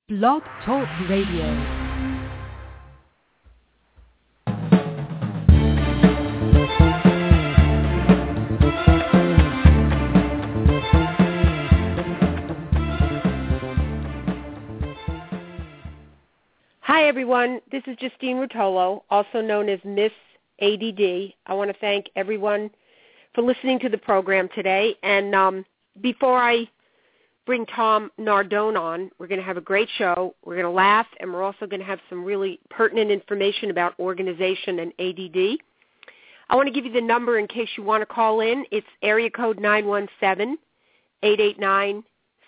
Blog Talk Radio. Hi, everyone. This is Justine Rotolo, also known as Miss ADD. I want to thank everyone for listening to the program today. And before I bring Tom Nardone on, we're going to have a great show. We're going to laugh, and we're also going to have some really pertinent information about organization and ADD. I want to give you the number in case you want to call in. It's area code 917-889-7025.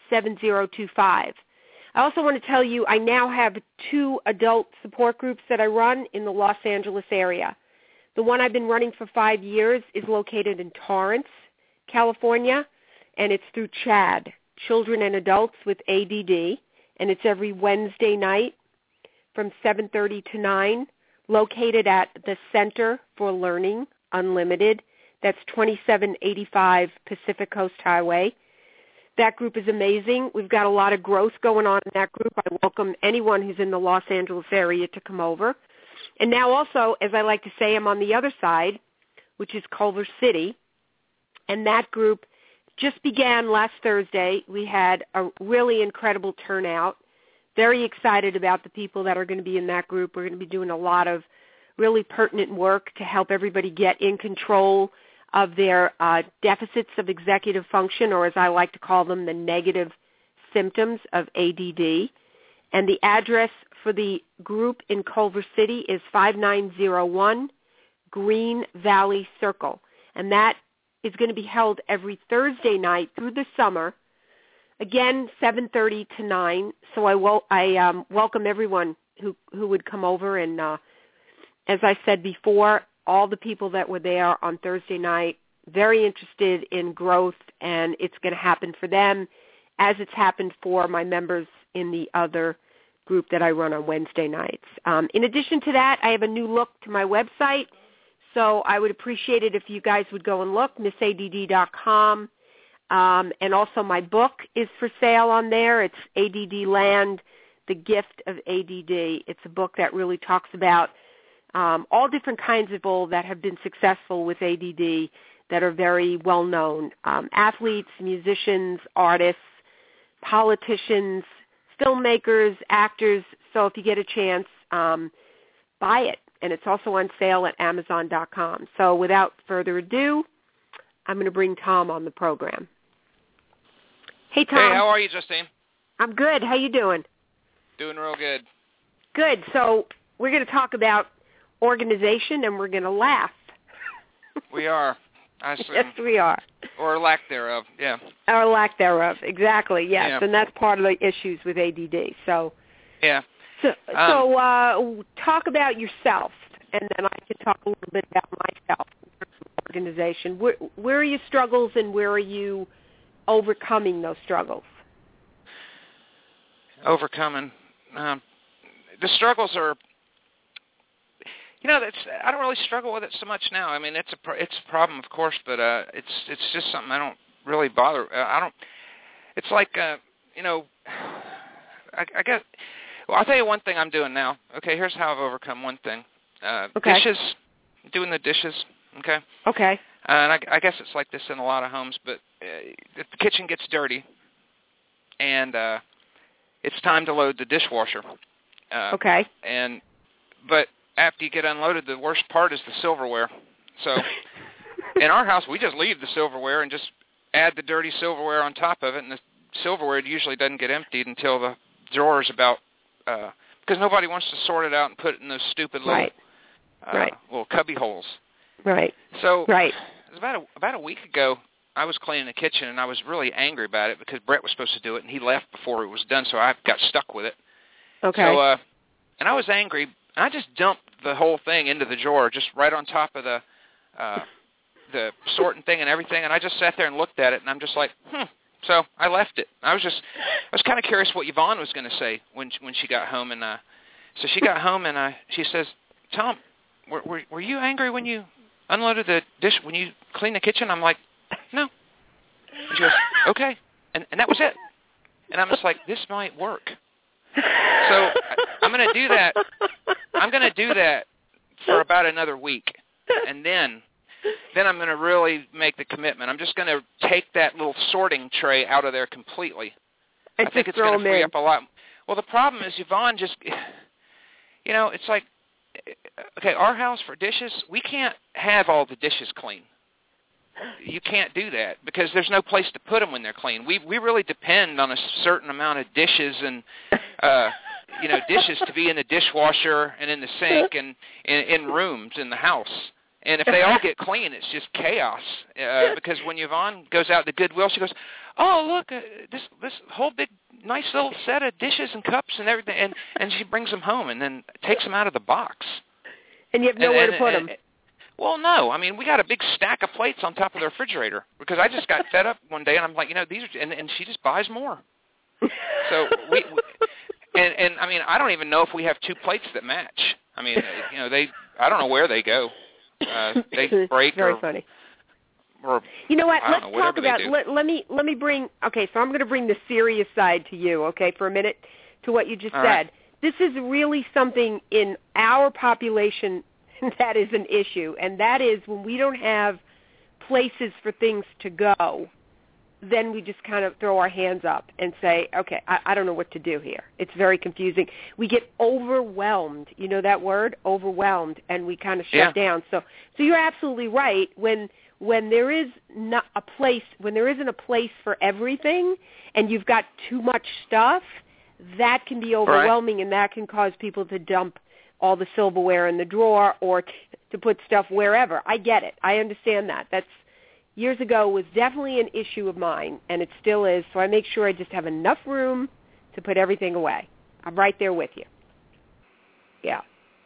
I also want to tell you I now have 2 adult support groups that I run in the Los Angeles area. The one I've been running for 5 years is located in Torrance, California, and it's through CHADD, Children and Adults with ADD, and it's every Wednesday night from 7:30 to 9, located at the Center for Learning Unlimited. That's 2785 Pacific Coast Highway. That group is amazing. We've got a lot of growth going on in that group. I welcome anyone who's in the Los Angeles area to come over. And now also, as I like to say, I'm on the other side, which is Culver City, and that group just began last Thursday. We had a really incredible turnout. Very excited about the people that are going to be in that group. We're going to be doing a lot of really pertinent work to help everybody get in control of their deficits of executive function, or as I like to call them, the negative symptoms of ADD. And the address for the group in Culver City is 5901 Green Valley Circle. And that is going to be held every Thursday night through the summer, again, 7:30 to 9. So I welcome everyone who would come over. And as I said before, all the people that were there on Thursday night, very interested in growth, and it's going to happen for them as it's happened for my members in the other group that I run on Wednesday nights. In addition to that, I have a new look to my website. So I would appreciate it if you guys would go and look, missadd.com. And also my book is for sale on there. It's ADD Land, The Gift of ADD. It's a book that really talks about all different kinds of people that have been successful with ADD that are very well known. Athletes, musicians, artists, politicians, filmmakers, actors. So if you get a chance, buy it. And it's also on sale at Amazon.com. So without further ado, I'm going to bring Tom on the program. Hey, Tom. Hey, how are you, Justine? I'm good. How you doing? Doing real good. Good. So we're going to talk about organization, and we're going to laugh. We are. I assume. Yes, we are. Or lack thereof, yeah. Or lack thereof, exactly, yes. Yeah. And that's part of the issues with ADD. So. Yeah. So talk about yourself, and then I can talk a little bit about myself, organization. Where are your struggles, and where are you overcoming those struggles? Overcoming. The struggles are, I don't really struggle with it so much now. I mean, it's a problem, of course, but it's just something I don't really bother. It's like, I guess. Well, I'll tell you one thing I'm doing now. Okay, here's how I've overcome one thing. Okay. Dishes, doing the dishes, okay? Okay. And I guess it's like this in a lot of homes, but if the kitchen gets dirty and it's time to load the dishwasher. Okay. But after you get unloaded, the worst part is the silverware. So in our house, we just leave the silverware and just add the dirty silverware on top of it, and the silverware usually doesn't get emptied until the drawer is about, because nobody wants to sort it out and put it in those stupid little, little cubby holes. Right. So it was about a week ago, I was cleaning the kitchen, and I was really angry about it because Brett was supposed to do it, and he left before it was done, so I got stuck with it. Okay. So, and I was angry, and I just dumped the whole thing into the drawer, just right on top of the sorting thing and everything, and I just sat there and looked at it, and I'm just like, So I left it. I was kind of curious what Yvonne was going to say when she got home, and so she got home and she says, "Tom, were you angry when you unloaded the dish when you cleaned the kitchen?" I'm like, "No." And she goes, "Okay," and that was it. And I'm just like, this might work. going to do that. I'm going to do that for about another week, and then I'm going to really make the commitment. I'm just going to take that little sorting tray out of there completely. I think it's going to free up a lot. Well, the problem is Yvonne just, it's like, okay, our house for dishes, we can't have all the dishes clean. You can't do that because there's no place to put them when they're clean. We really depend on a certain amount of dishes and dishes to be in the dishwasher and in the sink and in rooms in the house. And if they all get clean, it's just chaos. Because when Yvonne goes out to Goodwill, she goes, "Oh, look, this whole big nice little set of dishes and cups and everything," and she brings them home and then takes them out of the box. And you have nowhere to put them. Well, no. I mean, we got a big stack of plates on top of the refrigerator because I just got fed up one day, and I'm like, these are, and she just buys more. So and I mean, I don't even know if we have two plates that match. I mean, I don't know where they go. They break. It's very funny. Or you know what? Let's talk about. Let me bring. Okay, so I'm going to bring the serious side to you. Okay, for a minute to what you just said. Right. This is really something in our population that is an issue, and that is when we don't have places for things to go, then we just kind of throw our hands up and say, okay, I don't know what to do here. It's very confusing. We get overwhelmed. You know that word, overwhelmed, and we kind of shut down. So you're absolutely right. When there is not a place, when there isn't a place for everything, and you've got too much stuff, that can be overwhelming, and that can cause people to dump all the silverware in the drawer or to put stuff wherever. I get it. I understand that. That's years ago was definitely an issue of mine, and it still is. So I make sure I just have enough room to put everything away. I'm right there with you. Yeah.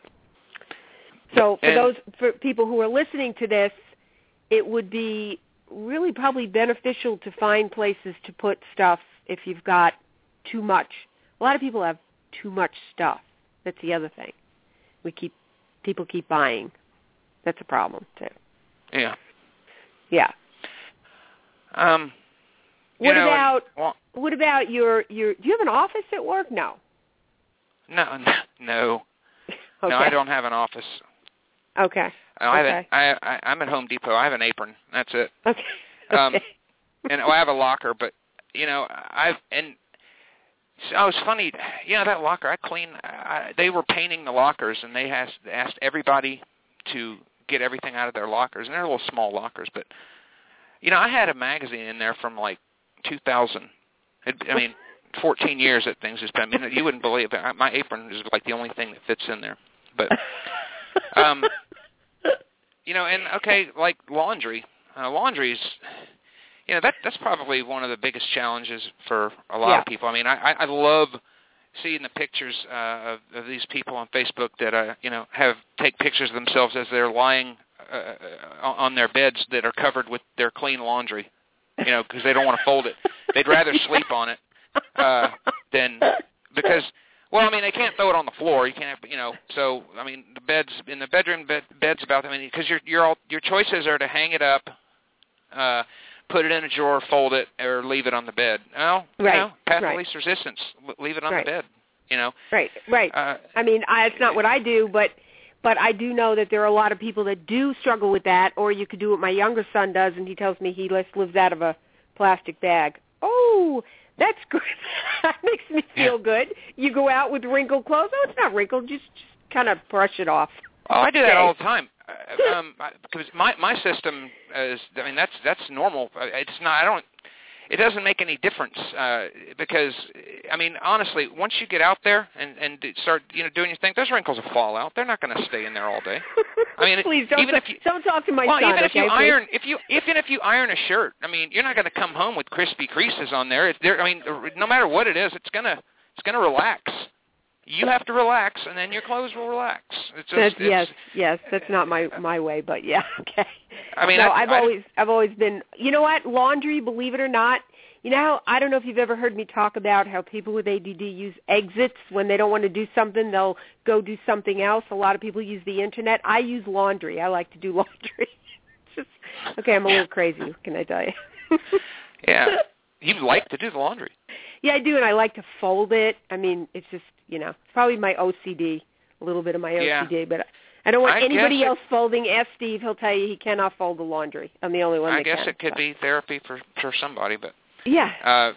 So for people who are listening to this, it would be really probably beneficial to find places to put stuff if you've got too much. A lot of people have too much stuff. That's the other thing. People keep buying. That's a problem too. Yeah. Yeah. What about your? Do you have an office at work? No. No. Okay. No, I don't have an office. Okay. I'm at Home Depot. I have an apron. That's it. Okay. And I have a locker, but so it's funny, that locker I cleaned. They were painting the lockers, and they asked everybody to get everything out of their lockers, and they're little small lockers. But I had a magazine in there from like 2000. 14 years that thing's just been. You wouldn't believe it. My apron is like the only thing that fits in there. But and okay, like laundry. Laundry's. That's probably one of the biggest challenges for a lot of people. I mean, I love seeing the pictures of these people on Facebook that take pictures of themselves as they're lying on their beds that are covered with their clean laundry, because they don't want to fold it. They'd rather sleep on it than because. Well, they can't throw it on the floor. You can't, So, the beds in the bedroom, beds about. Because your choices are to hang it up, put it in a drawer, fold it, or leave it on the bed. Path of least resistance. Leave it on the bed. Right. It's not what I do, but I do know that there are a lot of people that do struggle with that. Or you could do what my younger son does, and he tells me he lives out of a plastic bag. Oh. That's good. That makes me feel good. You go out with wrinkled clothes. Oh, it's not wrinkled. Just kind of brush it off. Oh, I do that all the time. Because my system is. That's normal. It's not. It doesn't make any difference because honestly, once you get out there and start doing your thing, those wrinkles will fall out. They're not going to stay in there all day. Please don't talk to my son. Even if you iron, even if you iron a shirt, you're not going to come home with crispy creases on there. No matter what it is, it's gonna relax. You have to relax, and then your clothes will relax. Yes, that's not my way, but yeah, okay. I've always been. You know what? Laundry, believe it or not. I don't know if you've ever heard me talk about how people with ADD use exits when they don't want to do something. They'll go do something else. A lot of people use the internet. I use laundry. I like to do laundry. I'm a little crazy. What can I tell you? Yeah, you like to do the laundry. Yeah, I do, and I like to fold it. I mean, it's just, it's probably my OCD, a little bit of my OCD, but I don't want anybody else folding. Ask Steve; he'll tell you he cannot fold the laundry. I'm the only one that can. I guess it could be therapy for somebody, but yeah.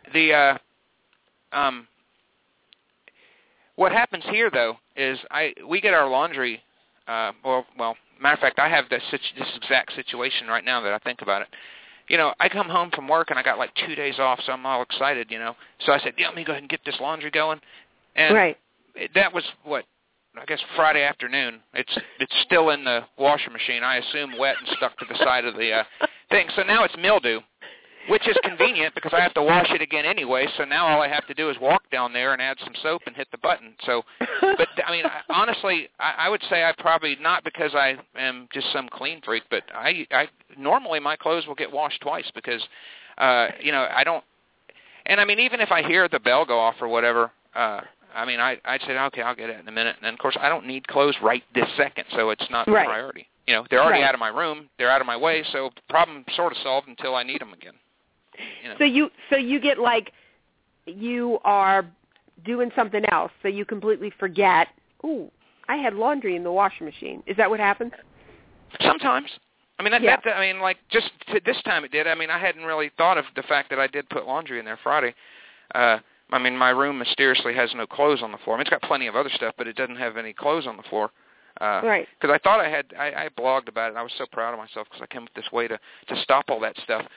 What happens here though is we get our laundry. Well, matter of fact, I have this exact situation right now that I think about it. I come home from work and I got like 2 days off, so I'm all excited, So I said, let me go ahead and get this laundry going. And that was I guess Friday afternoon. It's still in the washer machine, I assume wet and stuck to the side of the thing. So now it's mildew, which is convenient because I have to wash it again anyway. So now all I have to do is walk down there and add some soap and hit the button. So, but I mean, honestly, I would say I probably not because I am just some clean freak, but I normally my clothes will get washed twice because, I don't. And I mean, even if I hear the bell go off or whatever, I'd say, okay, I'll get it in a minute. And of course, I don't need clothes right this second, so it's not a priority. They're already out of my room, they're out of my way, so problem sort of solved until I need them again. So you get like you are doing something else, so you completely forget, ooh, I had laundry in the washing machine. Is that what happens? Sometimes. I mean, just this time it did. I mean, I hadn't really thought of the fact that I did put laundry in there Friday. My room mysteriously has no clothes on the floor. I mean, it's got plenty of other stuff, but it doesn't have any clothes on the floor. Right. Because I thought I blogged about it, and I was so proud of myself because I came up with this way to stop all that stuff.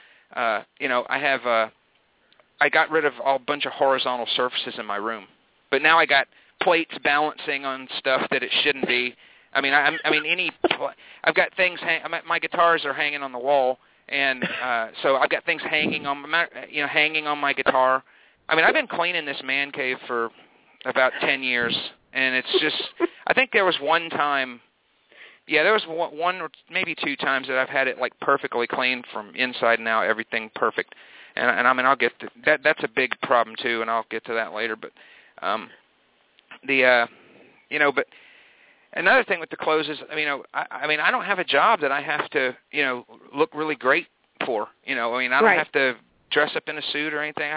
I got rid of a bunch of horizontal surfaces in my room, but now I got plates balancing on stuff that it shouldn't be. I've got things. My guitars are hanging on the wall, and so I've got things hanging on my guitar. I mean, I've been cleaning this man cave for about 10 years, and it's just. I think there was one time. Yeah, there was one or maybe 2 times that I've had it like perfectly clean from inside and out, everything perfect. And I mean, I'll get to that. That's a big problem too, and I'll get to that later. But but another thing with the clothes is, I don't have a job that I have to, look really great for. I don't have to dress up in a suit or anything.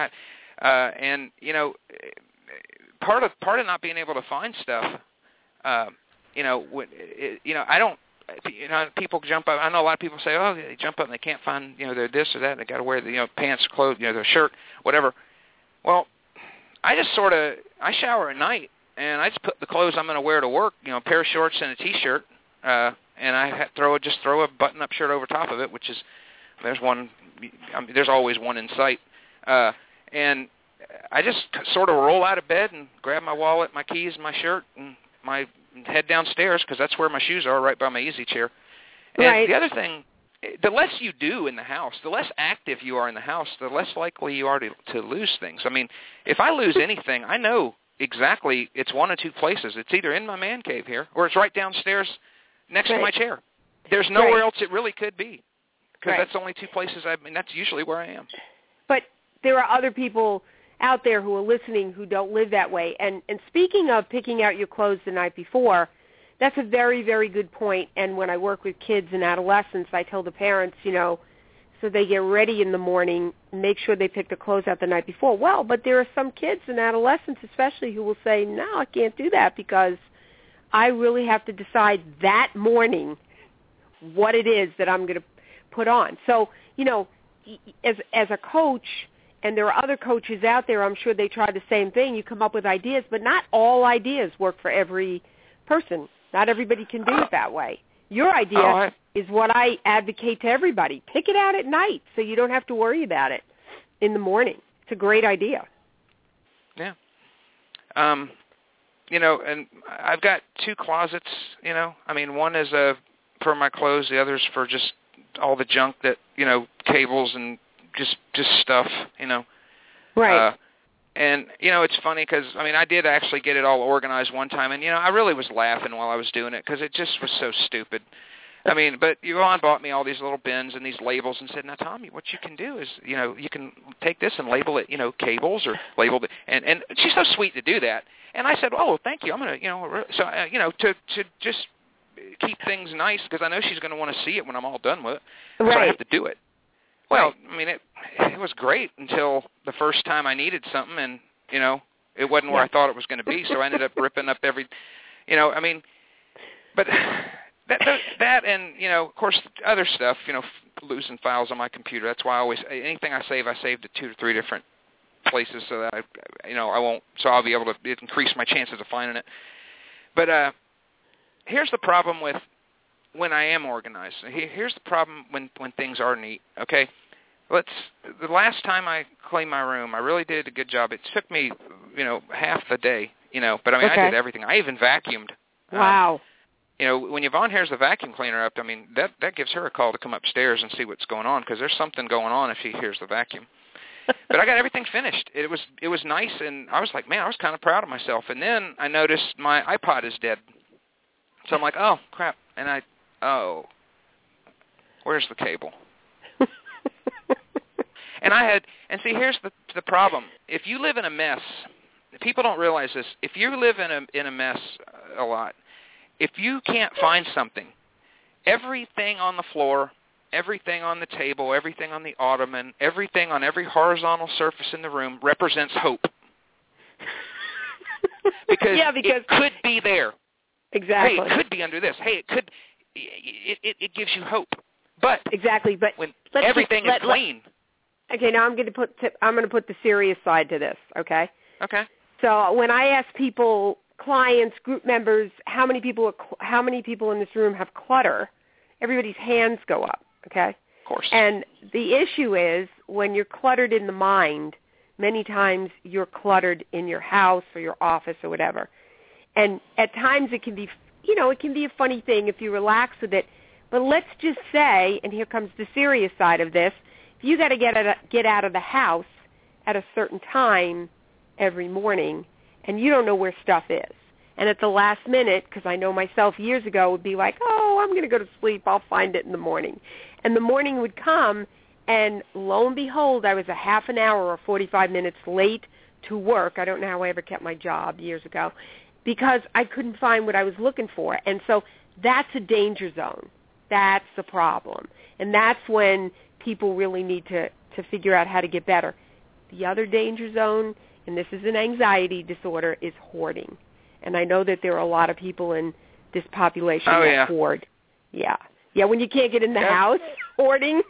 Part of not being able to find stuff. I don't. People jump up. I know a lot of people say, "Oh, they jump up and they can't find, they're this or that. And they got to wear the, pants, clothes, their shirt, whatever." Well, I just I shower at night and I just put the clothes I'm going to wear to work, a pair of shorts and a T-shirt, and I throw a button-up shirt over top of it, which is there's one. There's always one in sight, and I just sort of roll out of bed and grab my wallet, my keys, my shirt, and my head downstairs because that's where my shoes are, right by my easy chair. And the other thing, the less you do in the house, the less active you are in the house, the less likely you are to lose things. I mean, if I lose anything, I know exactly it's one of 2 places. It's either in my man cave here or it's right downstairs next to my chair. There's nowhere else it really could be because that's only 2 places. That's usually where I am. But there are other people out there who are listening who don't live that way. And speaking of picking out your clothes the night before, that's a very, very good point. And when I work with kids and adolescents, I tell the parents, so they get ready in the morning, make sure they pick the clothes out the night before. Well, but there are some kids and adolescents especially who will say, no, I can't do that because I really have to decide that morning what it is that I'm going to put on. So, as a coach, and there are other coaches out there, I'm sure they try the same thing. You come up with ideas, but not all ideas work for every person. Not everybody can do it that way. Your idea is what I advocate to everybody. Pick it out at night so you don't have to worry about it in the morning. It's a great idea. Yeah. And I've got 2 closets, one is for my clothes, the other's for just all the junk that, cables and just stuff, Right. And, it's funny because, I did actually get it all organized one time, and, I really was laughing while I was doing it because it just was so stupid. But Yvonne bought me all these little bins and these labels and said, now, Tommy, what you can do is, you can take this and label it, cables or label it. And she's so sweet to do that. And I said, oh, thank you. I'm going to, to just keep things nice because I know she's going to want to see it when I'm all done with it. So I have to do it. Well, I mean, it was great until the first time I needed something, and, you know, it wasn't where I thought it was going to be, so I ended up ripping up every, you know, I mean, but that and, you know, of course, other stuff, you know, losing files on my computer. That's why anything I save to 2 to 3 different places so that, I'll be able to increase my chances of finding it. But here's the problem with when I am organized. Here's the problem when things are neat, okay? The last time I cleaned my room, I really did a good job. It took me, you know, half the day, you know, but I mean, I did everything. I even vacuumed. Wow. You know, when Yvonne hears the vacuum cleaner up, I mean, that gives her a call to come upstairs and see what's going on, because there's something going on if she hears the vacuum. But I got everything finished. It was nice, and I was like, man, I was kind of proud of myself. And then I noticed my iPod is dead. So I'm like, oh, crap. And where's the cable? And see, here's the problem. If you live in a mess, people don't realize this. If you live in a mess a lot, if you can't find something, everything on the floor, everything on the table, everything on the ottoman, everything on every horizontal surface in the room represents hope. Because it could be there. Exactly. Hey, it could be under this. Hey, it gives you hope. But exactly. But when everything is clean. Okay, now I'm going to put the serious side to this. Okay. Okay. So when I ask people, clients, group members, how many people in this room have clutter, everybody's hands go up. Okay. Of course. And the issue is when you're cluttered in the mind, many times you're cluttered in your house or your office or whatever. And at times it can be, you know, it can be a funny thing if you relax with it. But let's just say, and here comes the serious side of this, if you got to get out of the house at a certain time every morning, and you don't know where stuff is, and at the last minute, because I know myself years ago would be like, oh, I'm going to go to sleep, I'll find it in the morning. And the morning would come, and lo and behold, I was a half an hour or 45 minutes late to work. I don't know how I ever kept my job years ago, because I couldn't find what I was looking for. And so that's a danger zone. That's the problem. And that's when people really need to figure out how to get better. The other danger zone, and this is an anxiety disorder, is hoarding. And I know that there are a lot of people in this population that hoard. Yeah. Yeah, when you can't get in the house, hoarding.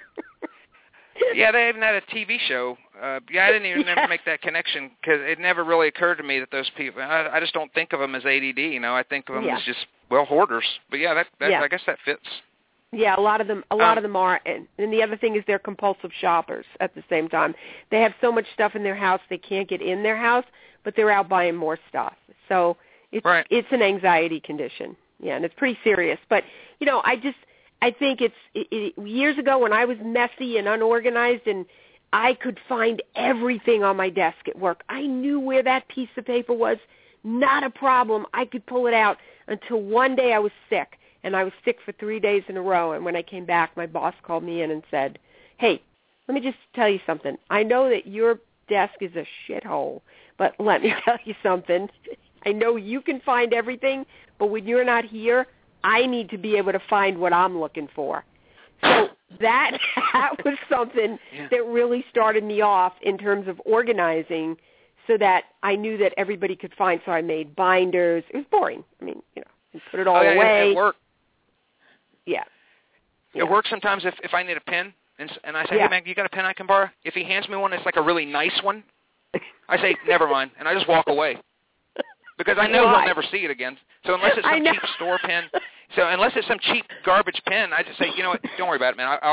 Yeah, they even had a TV show. I didn't even never make that connection because it never really occurred to me that those people, I just don't think of them as ADD, you know. I think of them as just, hoarders. But I guess that fits. Yeah, a lot of them are. And the other thing is they're compulsive shoppers at the same time. They have so much stuff in their house they can't get in their house, but they're out buying more stuff. So it's an anxiety condition. Yeah, and it's pretty serious. But, you know, I think it's years ago when I was messy and unorganized and I could find everything on my desk at work. I knew where that piece of paper was. Not a problem. I could pull it out until one day I was sick, and I was sick for 3 days in a row. And when I came back, my boss called me in and said, hey, let me just tell you something. I know that your desk is a shithole, but let me tell you something. I know you can find everything, but when you're not here, I need to be able to find what I'm looking for. So that was something that really started me off in terms of organizing so that I knew that everybody could find. So I made binders. It was boring. I mean, you know, you put it all away. It worked. Yeah. It works sometimes if I need a pen, and I say, hey, man, you got a pen I can borrow? If he hands me one that's like a really nice one, I say, never mind, and I just walk away. Because I know he'll never see it again. So unless it's some cheap store pen, unless it's some cheap garbage pen, I just say, you know what, don't worry about it, man.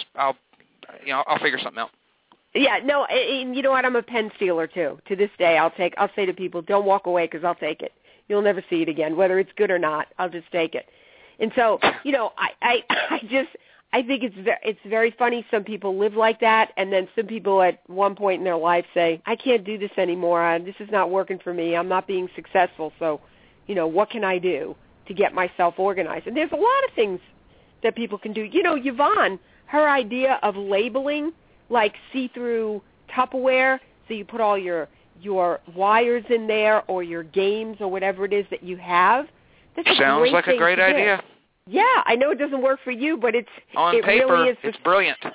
I'll figure something out. Yeah, no, and you know what? I'm a pen stealer too. To this day, I'll say to people, don't walk away because I'll take it. You'll never see it again, whether it's good or not. I'll just take it. And so, you know, I think it's very funny. Some people live like that, and then some people at one point in their life say, I can't do this anymore. This is not working for me. I'm not being successful. So, you know, what can I do to get myself organized? And there's a lot of things that people can do. You know, Yvonne, her idea of labeling, like see-through Tupperware, so you put all your wires in there or your games or whatever it is that you have. Sounds like a great idea. Yeah, I know it doesn't work for you, but on paper, really is it's brilliant.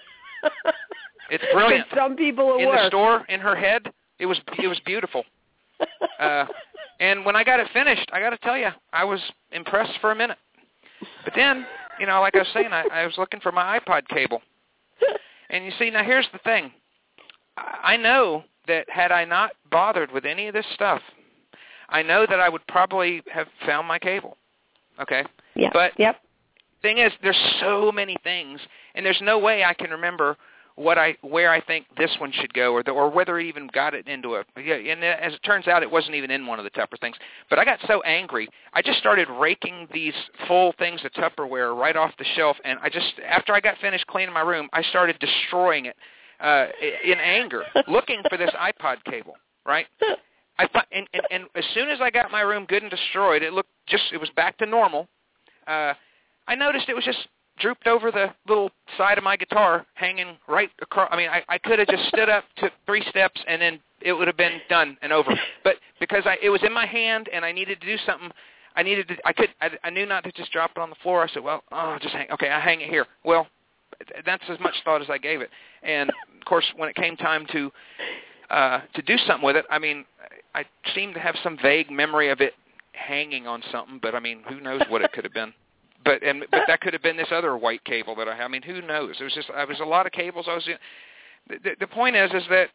It's brilliant. For some people it in works. the store, in her head, it was beautiful. And when I got it finished, I got to tell you, I was impressed for a minute. But then, like I was saying, I was looking for my iPod cable. And you see, now here's the thing. I know that had I not bothered with any of this stuff, I know that I would probably have found my cable. Okay? Yeah. But yep. Thing is, there's so many things, and there's no way I can remember where I think this one should go, or whether it even got it into a. Yeah, and as it turns out, it wasn't even in one of the Tupper things. But I got so angry, I just started raking these full things of Tupperware right off the shelf, and after I got finished cleaning my room, I started destroying it in anger, looking for this iPod cable. Right. And as soon as I got my room good and destroyed, it was back to normal. I noticed it was just drooped over the little side of my guitar, hanging right across. I mean, I could have just stood up, took 3 steps, and then it would have been done and over. But because it was in my hand and I needed to do something, I knew not to just drop it on the floor. I said, well, just hang. Okay, I hang it here. Well, that's as much thought as I gave it. And of course, when it came time to do something with it, I mean, I seemed to have some vague memory of it hanging on something, but I mean, who knows what it could have been. But that could have been this other white cable that I have. I mean, who knows? It was a lot of cables. The point is that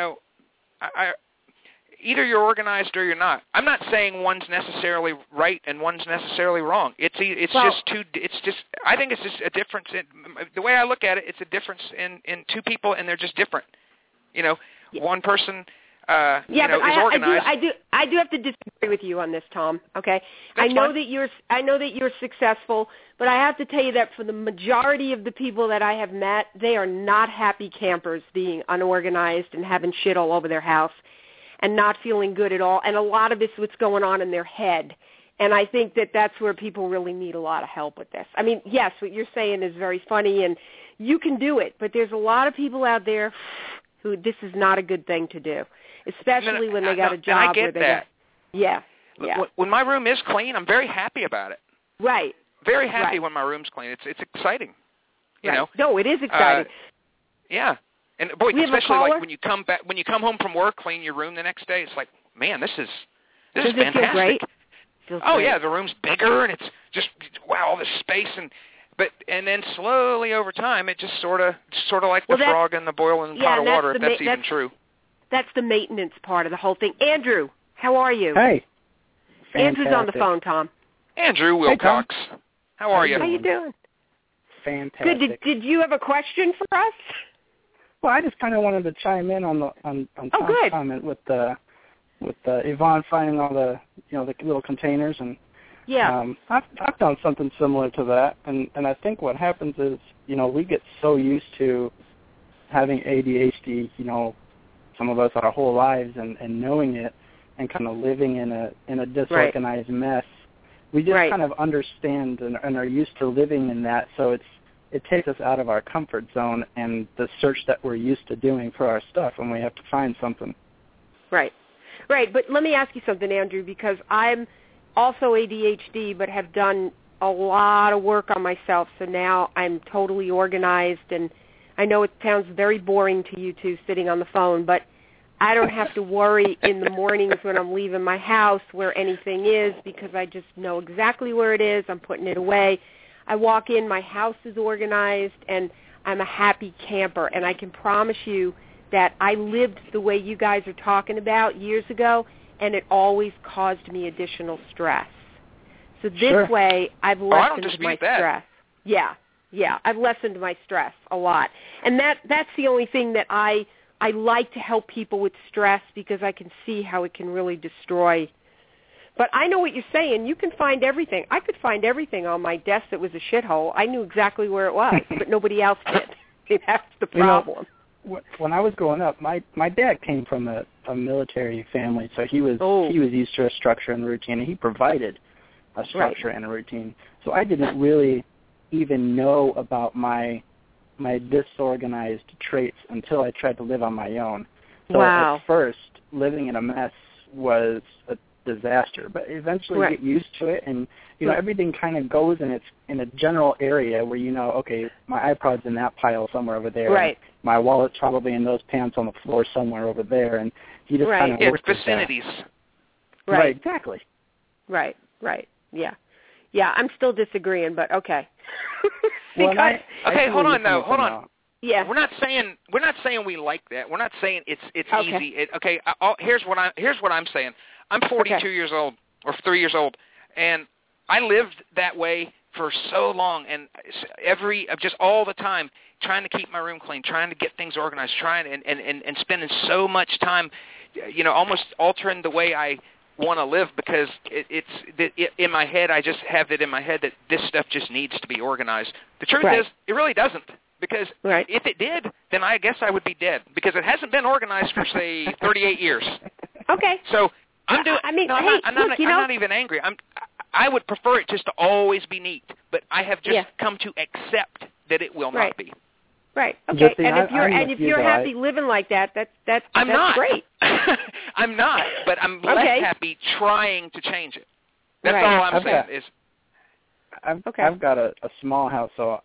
either you're organized or you're not. I'm not saying one's necessarily right and one's necessarily wrong. I think it's just a difference in the way I look at it. It's a difference in two people, and they're just different. One person. Is organized. I do have to disagree with you on this, Tom. Okay, That's I know fine. I know that you're successful, but I have to tell you that for the majority of the people that I have met, they are not happy campers, being unorganized and having shit all over their house, and not feeling good at all. And a lot of it's what's going on in their head. And I think that that's where people really need a lot of help with this. I mean, yes, what you're saying is very funny, and you can do it, but there's a lot of people out there who this is not a good thing to do, especially when they got a job. I get that. Yeah. When my room is clean, I'm very happy about it. Right. Very happy right. when my room's clean. It's exciting. You right. know. No, it is exciting. Yeah. And boy, we especially like when you come home from work, clean your room the next day. It's like, man, this is fantastic. Feel great? Feels great. Yeah, the room's bigger and it's just wow, all this space and then slowly over time, it just sort of like the frog in the boiling pot of water, if that's even true. That's the maintenance part of the whole thing. Andrew, how are you? Hey. Fantastic. Andrew's on the phone, Tom. Andrew Wilcox. Hey, Tom. How are you? How you doing? Fantastic. Good. Did you have a question for us? Well, I just kind of wanted to chime in on Tom's comment with Yvonne finding all the the little containers, and I've done something similar to that, and I think what happens is we get so used to having ADHD, some of us our whole lives, and knowing it, and kind of living in a disorganized mess. We just kind of understand and are used to living in that, so it takes us out of our comfort zone and the search that we're used to doing for our stuff, and we have to find something. Right. But let me ask you something, Andrew, because I'm also ADHD, but have done a lot of work on myself, so now I'm totally organized, and I know it sounds very boring to you two sitting on the phone, but I don't have to worry in the mornings when I'm leaving my house where anything is, because I just know exactly where it is. I'm putting it away. I walk in, my house is organized, and I'm a happy camper. And I can promise you that I lived the way you guys are talking about years ago, and it always caused me additional stress. So this way, I've lessened my stress. Yeah, I've lessened my stress a lot. And that's the only thing that I like to help people with stress, because I can see how it can really destroy. But I know what you're saying. You can find everything. I could find everything on my desk that was a shithole. I knew exactly where it was, but nobody else did. That's the problem. When I was growing up, my dad came from a military family, so he was used to a structure and a routine, and he provided a structure and a routine. So I didn't really even know about my disorganized traits until I tried to live on my own. So at first, living in a mess was disaster. But eventually you get used to it, and everything kind of goes in a general area where okay, my iPod's in that pile somewhere over there. Right. My wallet's probably in those pants on the floor somewhere over there, and you just kind of work with vicinities. That. Right. Exactly. Right. Yeah. I'm still disagreeing, but okay. Hold on. Yeah. We're not saying we like that. We're not saying it's easy. Here's what I'm saying. I'm 42 years old or 3 years old, and I lived that way for so long, and just all the time trying to keep my room clean, trying to get things organized, and spending so much time, almost altering the way I want to live, because it's in my head. I just have it in my head that this stuff just needs to be organized. The truth is, it really doesn't, because if it did, then I guess I would be dead, because it hasn't been organized for, say, 38 years. Okay. So I'm not even angry. I would prefer it just to always be neat, but I have just come to accept that it will not be. Right. Okay. And if you're happy living like that, that's great. I'm not, but I'm less happy trying to change it. That's all I'm saying. I've got a small house, so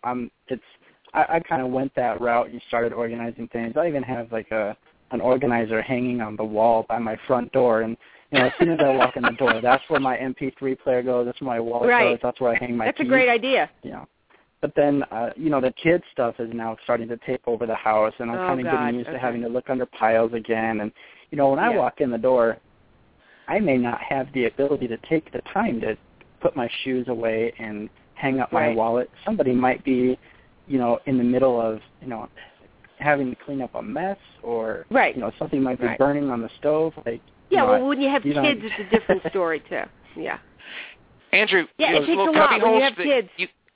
I kind of went that route and started organizing things. I even have like an organizer hanging on the wall by my front door, and as soon as I walk in the door, that's where my MP3 player goes. That's where my wallet goes. That's where I hang my keys. That's a great idea. But then, the kids' stuff is now starting to take over the house, and I'm kind of getting used to having to look under piles again. And, when I walk in the door, I may not have the ability to take the time to put my shoes away and hang up my wallet. Somebody might be, in the middle of, having to clean up a mess, or, something might be burning on the stove. Like, when you have kids, it's a different story, too. Yeah. Andrew, it takes a lot when you have kids.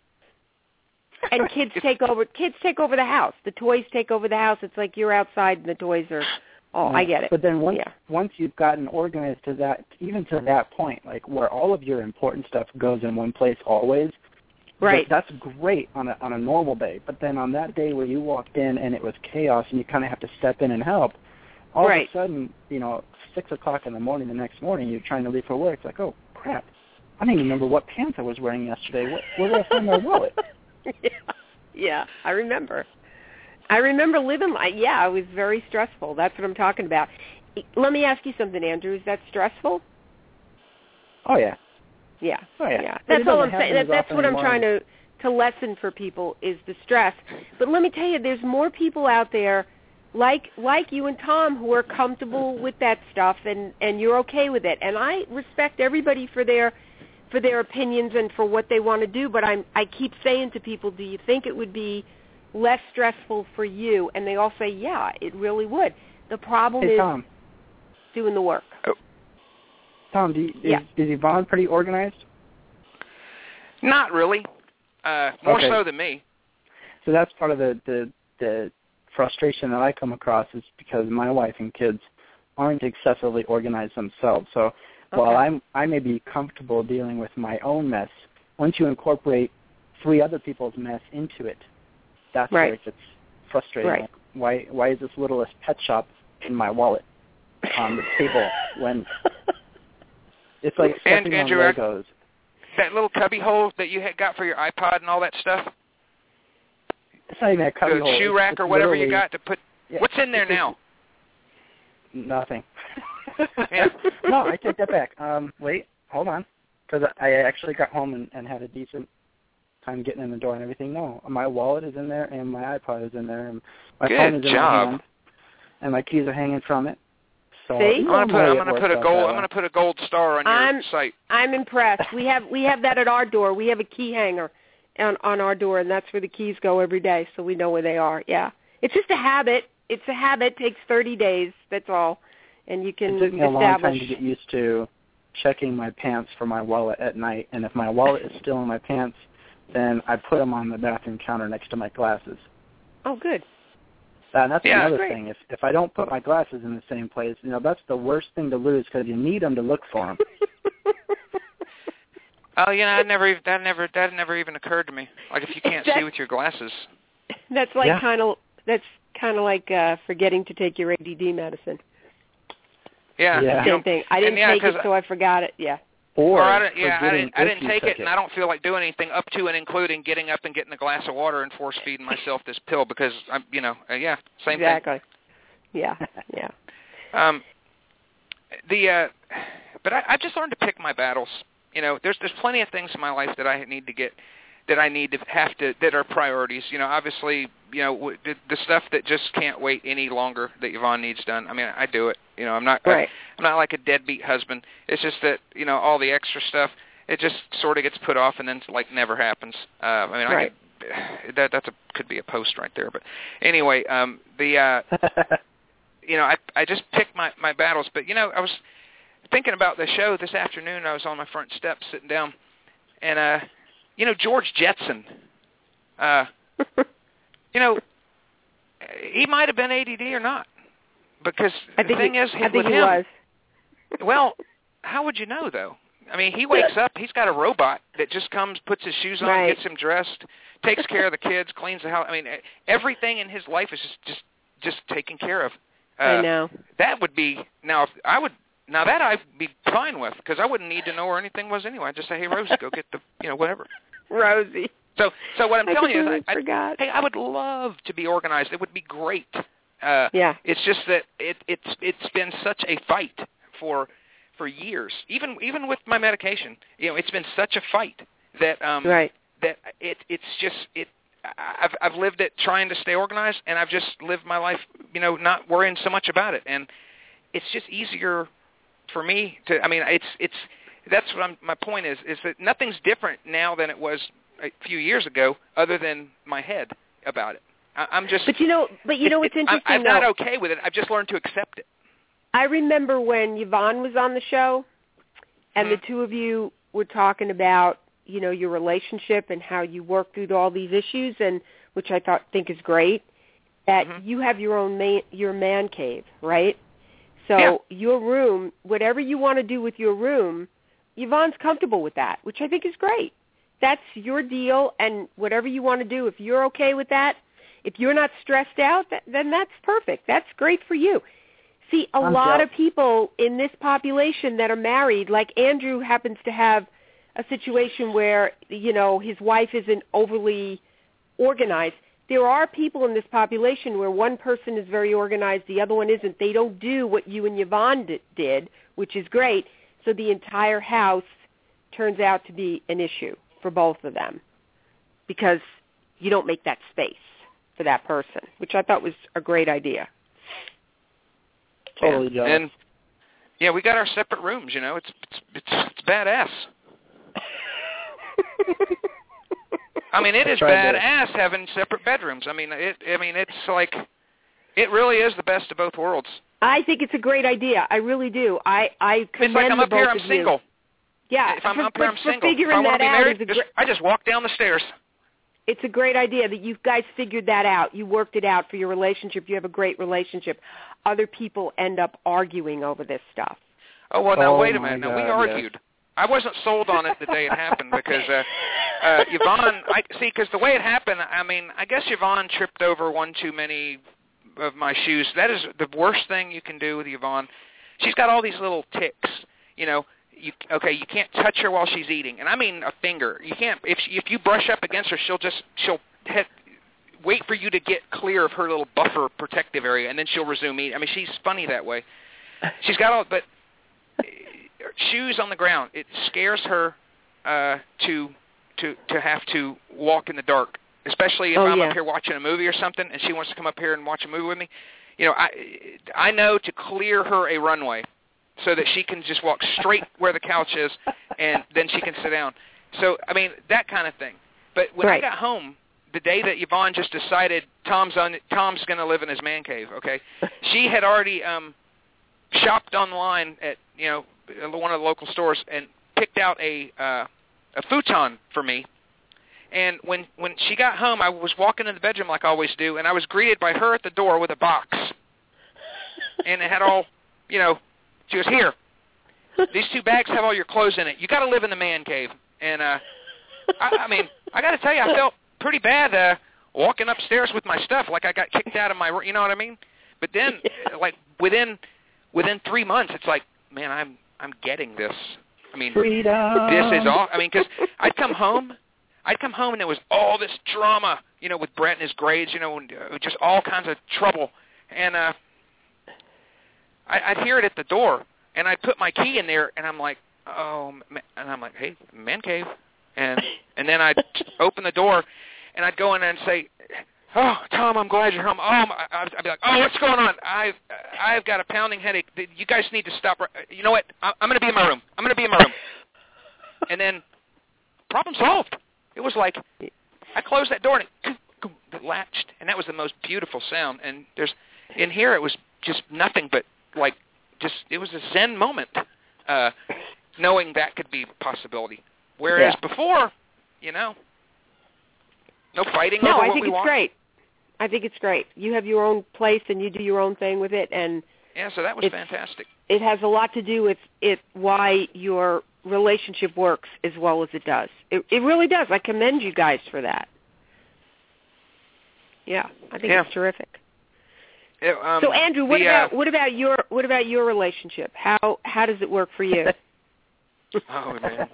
And kids take over the house. The toys take over the house. It's like you're outside and the toys are I get it. But then once you've gotten organized to that, even to that point, like where all of your important stuff goes in one place always, that's great on a normal day. But then on that day where you walked in and it was chaos and you kind of have to step in and help, all of a sudden, 6 o'clock in the morning the next morning, you're trying to leave for work. It's like, oh, crap. I don't even remember what pants I was wearing yesterday. Where did I find my wallet? Yeah, I remember. Living like, it was very stressful. That's what I'm talking about. Let me ask you something, Andrew. Is that stressful? Oh, yeah. Yeah. Oh, yeah. That's all I'm saying. That's what I'm trying to lessen for people is the stress. But let me tell you, there's more people out there like you and Tom who are comfortable with that stuff, and you're okay with it. And I respect everybody for their opinions and for what they want to do, but I keep saying to people, do you think it would be less stressful for you? And they all say, yeah, it really would. The problem is Tom, doing the work. Oh. Tom, is Yvonne pretty organized? Not really. More so than me. So that's part of the frustration that I come across, is because my wife and kids aren't excessively organized themselves. So while I may be comfortable dealing with my own mess, once you incorporate 3 other people's mess into it, that's where it gets frustrating. Like, why is this littlest pet shop in my wallet on the table when it's like stepping on Legos? That little cubby hole that you had got for your iPod and all that stuff? It's not even a cubby hole. The shoe rack or whatever you got to put. What's in there now? Nothing. No, I take that back. Wait, hold on. Because I actually got home and had a decent time getting in the door and everything. No, my wallet is in there and my iPod is in there and my phone is in my hand and my keys are hanging from it. So see, I'm gonna put a gold star on your site. I'm impressed. We have that at our door. We have a key hanger on our door, and that's where the keys go every day, so we know where they are. Yeah, it's just a habit. It's a habit. It takes 30 days. That's all, and you can establish. It took me a long time to get used to checking my pants for my wallet at night, and if my wallet is still in my pants, then I put them on the bathroom counter next to my glasses. Oh, good. And that's another thing. If I don't put my glasses in the same place, that's the worst thing to lose because you need them to look for them. Oh, that never even occurred to me. Like if you can't see with your glasses. That's like kind of like forgetting to take your ADD medicine. Yeah. Same thing. I didn't take it, so I forgot it. Yeah. Or I didn't take it, and I don't feel like doing anything up to and including getting up and getting a glass of water and force feeding myself this pill because I'm, same exactly. thing. Yeah. But I've just learned to pick my battles. There's plenty of things in my life that I need to get, that are priorities. Obviously, the stuff that just can't wait any longer that Yvonne needs done. I mean, I do it. I'm not like a deadbeat husband. It's just that, all the extra stuff, it just sort of gets put off and then never happens. Right. Could be a post right there. But anyway, I just pick my battles. But, I was thinking about the show this afternoon. I was on my front steps sitting down, and, George Jetson, he might have been ADD or not. Because the thing is, with him, was. Well, how would you know, though? I mean, he wakes up, he's got a robot that just comes, puts his shoes on, gets him dressed, takes care of the kids, cleans the house. I mean, everything in his life is just taken care of. I know. That would be, that I'd be fine with, because I wouldn't need to know where anything was anyway. I'd just say, hey, Rosie, go get the, whatever. Rosie. So what I'm telling you is, I would love to be organized. It would be great. It's just that it's been such a fight for years. Even with my medication, it's been such a fight that that I've lived it trying to stay organized, and I've just lived my life, not worrying so much about it, and it's just easier for me to. I mean, that's what my point is that nothing's different now than it was a few years ago, other than my head about it. I'm just. But you know what's interesting. I'm not okay with it. I've just learned to accept it. I remember when Yvonne was on the show, and the two of you were talking about, your relationship and how you work through all these issues, and which I think is great. That you have your own your man cave, right? So your room, whatever you want to do with your room, Yvonne's comfortable with that, which I think is great. That's your deal, and whatever you want to do, if you're okay with that. If you're not stressed out, then that's perfect. That's great for you. See, a lot of people in this population that are married, like Andrew happens to have a situation where, his wife isn't overly organized. There are people in this population where one person is very organized, the other one isn't. They don't do what you and Yvonne did, which is great. So the entire house turns out to be an issue for both of them because you don't make that space for that person, which I thought was a great idea. Totally, Joe. And we got our separate rooms. It's badass. I mean, it is badass having separate bedrooms. I mean, it's like it really is the best of both worlds. I think it's a great idea. I really do. I commend it's like I'm up here, I'm single. Yeah, if I'm up here, I'm single. If I want to be married, I just walk down the stairs. It's a great idea that you guys figured that out. You worked it out for your relationship. You have a great relationship. Other people end up arguing over this stuff. Oh, well, now, wait a minute. Now, we argued. Yes. I wasn't sold on it the day it happened because Yvonne, because the way it happened, I guess Yvonne tripped over one too many of my shoes. That is the worst thing you can do with Yvonne. She's got all these little tics, You can't touch her while she's eating, and I mean a finger. You can't if you brush up against her, she'll wait for you to get clear of her little buffer protective area, and then she'll resume eating. I mean, she's funny that way. She's got but shoes on the ground. It scares her to have to walk in the dark, especially if I'm up here watching a movie or something, and she wants to come up here and watch a movie with me. I know to clear her a runway, so that she can just walk straight where the couch is, and then she can sit down. So, that kind of thing. But when I got home, the day that Yvonne just decided Tom's going to live in his man cave, okay, she had already shopped online at one of the local stores and picked out a futon for me. And when she got home, I was walking in the bedroom like I always do, and I was greeted by her at the door with a box. And it had all, she goes, here, these 2 bags have all your clothes in it. You got to live in the man cave. And, I got to tell you, I felt pretty bad walking upstairs with my stuff, like I got kicked out of my, you know what I mean? But then, like, within within 3 months, it's like, man, I'm getting this. I mean, freedom. This is all. I mean, because I'd come home and there was all this drama, with Brett and his grades, and just all kinds of trouble. And I'd hear it at the door, and I'd put my key in there, and I'm like, hey, man cave. And then I'd open the door, and I'd go in and say, oh, Tom, I'm glad you're home. I'd be like, oh, what's going on? I've got a pounding headache. You guys need to stop. You know what? I'm going to be in my room. And then problem solved. It was like I closed that door and it latched, and that was the most beautiful sound. And in here it was just nothing but it was a Zen moment, knowing that could be a possibility. Whereas before, no fighting. No, I think it's great. I think it's great. You have your own place and you do your own thing with it, and so that was fantastic. It has a lot to do with why your relationship works as well as it does. It really does. I commend you guys for that. Yeah, I think it's terrific. So Andrew, what about your relationship? How does it work for you? Oh man.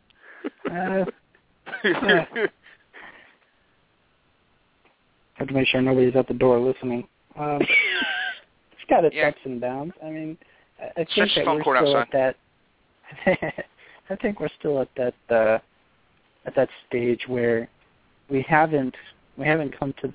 Have to make sure nobody's at the door listening. It's got its ups and downs. I mean, I think that we're still at that. I think we're still at that stage where we haven't come to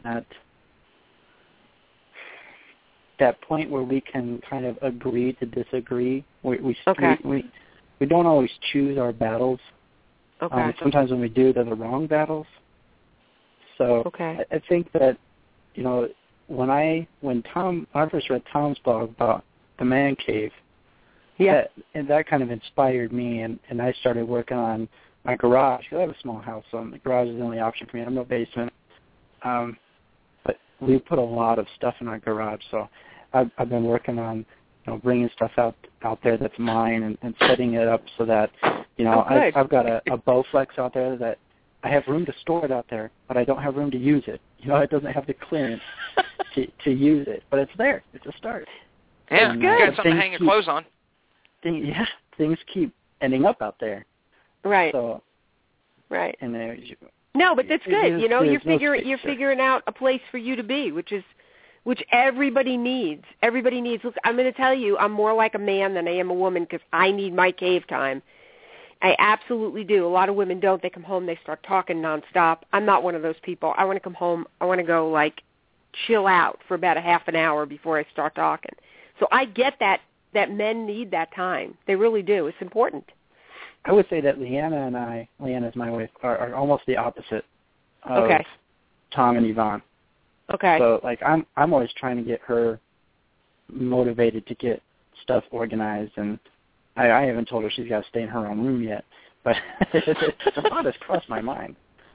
that point where we can kind of agree to disagree. We don't always choose our battles. Okay. Sometimes when we do, they're the wrong battles. So I think that, when I first read Tom's blog about the man cave, that kind of inspired me, and I started working on my garage. I have a small house, so the garage is the only option for me. I have no basement. But we put a lot of stuff in our garage, so I've been working on bringing stuff out there that's mine and setting it up so that, I've got a Bowflex out there that I have room to store it out there, but I don't have room to use it. It doesn't have the clearance to use it, but it's there. It's a start. Yeah, you got something to hang your clothes on. Things keep ending up out there. Right. So, right. And no, but that's good. You're figuring out a place for you to be, which everybody needs. Everybody needs. Look, I'm going to tell you, I'm more like a man than I am a woman because I need my cave time. I absolutely do. A lot of women don't. They come home, they start talking nonstop. I'm not one of those people. I want to come home. I want to go chill out for about a half an hour before I start talking. So I get that men need that time. They really do. It's important. I would say that Leanna's my wife, are almost the opposite of Tom and Yvonne. Okay. So I'm always trying to get her motivated to get stuff organized, and I haven't told her she's got to stay in her own room yet, but the thought has crossed my mind.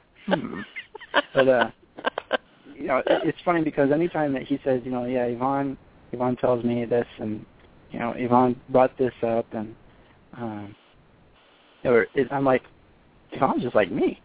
But it's funny because anytime that he says, Yvonne tells me this, and Yvonne brought this up, and I'm like, Yvonne's just like me.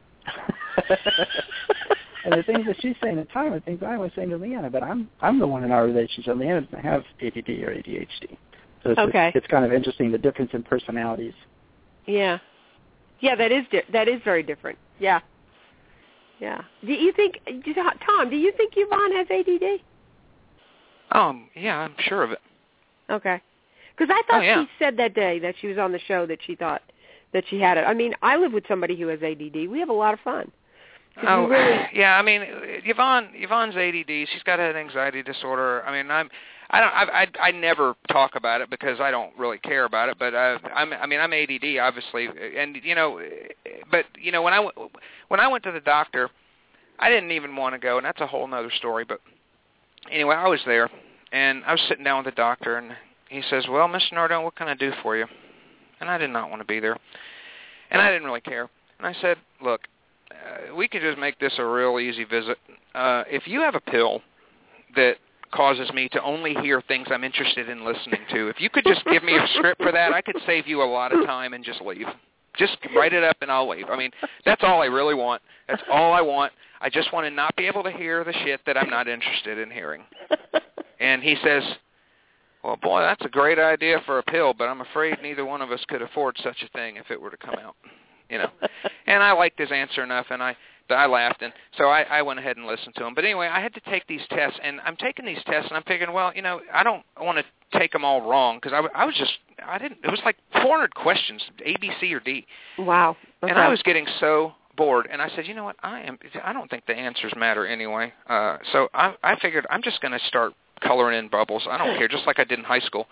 And the things that she's saying at the time are things I was saying to Leanna, but I'm the one in our relationship. Leanna doesn't have ADD or ADHD. So it's kind of interesting, the difference in personalities. Yeah. Yeah, that is very different. Yeah. Yeah. Do you think, Tom, Yvonne has ADD? Yeah, I'm sure of it. Okay. Because I thought she said that day that she was on the show that she thought that she had it. I mean, I live with somebody who has ADD. We have a lot of fun. Yeah. I mean, Yvonne's ADD. She's got an anxiety disorder. I mean, I never talk about it because I don't really care about it. But I'm ADD, obviously, and but when I went to the doctor, I didn't even want to go, and that's a whole other story. But anyway, I was there, and I was sitting down with the doctor, and he says, "Well, Mr. Nardone, what can I do for you?" And I did not want to be there, and I didn't really care. And I said, "Look, we could just make this a real easy visit. If you have a pill that causes me to only hear things I'm interested in listening to, if you could just give me a script for that, I could save you a lot of time and just leave. Just write it up and I'll leave. I mean, that's all I really want. That's all I want. I just want to not be able to hear the shit that I'm not interested in hearing." And he says, Well, boy, that's a great idea for a pill, but I'm afraid neither one of us could afford such a thing if it were to come out, you know. And I liked his answer enough, and I laughed, and so I went ahead and listened to him. But anyway, I had to take these tests, and I'm taking these tests, and I'm thinking, well, you know, I don't want to take them all wrong because it was like 400 questions, A, B, C, or D. Wow. Okay. And I was getting so bored, and I said, you know what, I don't think the answers matter anyway. So I figured I'm just going to start coloring in bubbles. I don't care, just like I did in high school.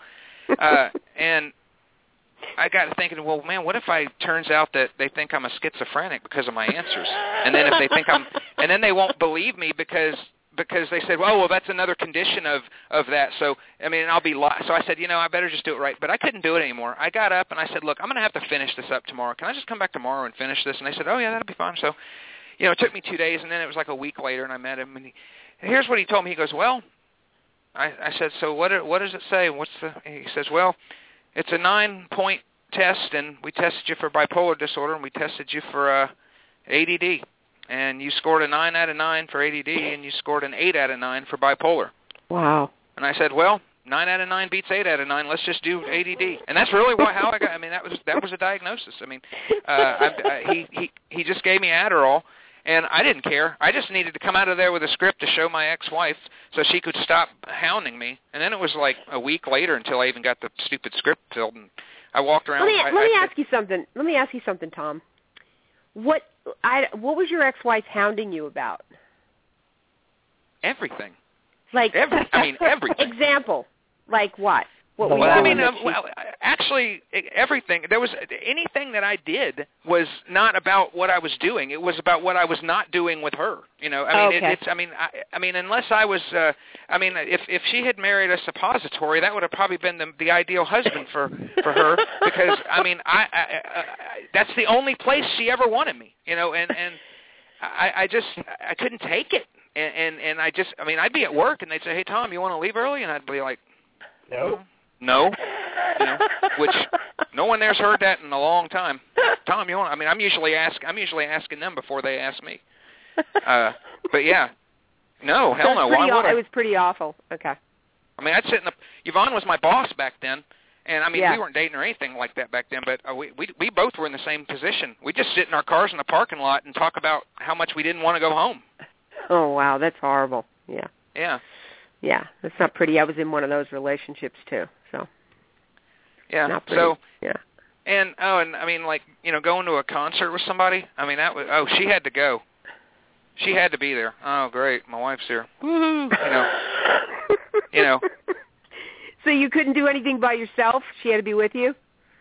And I got to thinking, well, man, what if turns out that they think I'm a schizophrenic because of my answers? And then if they think and then they won't believe me because they said, well, that's another condition of that. So, I mean, so I said, you know, I better just do it right. But I couldn't do it anymore. I got up and I said, look, I'm going to have to finish this up tomorrow. Can I just come back tomorrow and finish this? And they said, oh, yeah, that'll be fine. So, you know, it took me 2 days, and then it was like a week later, and I met him. And here's what he told me. He goes, well, I said, so what does it say? He says, well, it's a 9-point test, and we tested you for bipolar disorder, and we tested you for ADD. And you scored a 9 out of 9 for ADD, and you scored an 8 out of 9 for bipolar. Wow. And I said, well, 9 out of 9 beats 8 out of 9. Let's just do ADD. And that's really how I got. I mean, that was a diagnosis. I mean, he just gave me Adderall, and I didn't care. I just needed to come out of there with a script to show my ex-wife so she could stop hounding me. And then it was like a week later until I even got the stupid script filled, and I walked around. Let me ask you something. Let me ask you something, Tom. What was your ex-wife hounding you about? Everything. Like everything. Example. Like what? What well, I mean, actually, everything. There was anything that I did was not about what I was doing. It was about what I was not doing with her. You know, I mean, okay. I mean, unless I was, if she had married a suppository, that would have probably been the ideal husband for her, because I mean, that's the only place she ever wanted me. You know, and I couldn't take it, and I'd be at work, and they'd say, hey, Tom, you want to leave early? And I'd be like, No, you know, which no one there's heard that in a long time. Tom, you want? I mean, I'm usually asking them before they ask me. But yeah, no, hell no. Why would I? It was pretty awful. Okay. I mean, I'd sit Yvonne was my boss back then, and I mean, we weren't dating or anything like that back then. But we both were in the same position. We just sit in our cars in the parking lot and talk about how much we didn't want to go home. Oh wow, that's horrible. Yeah. Yeah. Yeah, that's not pretty. I was in one of those relationships too. So. Yeah. Not pretty. So. Yeah. And I mean, like, you know, going to a concert with somebody. I mean, that was she had to go. She had to be there. Oh, great, my wife's here. Woo-hoo. You know. So you couldn't do anything by yourself? She had to be with you?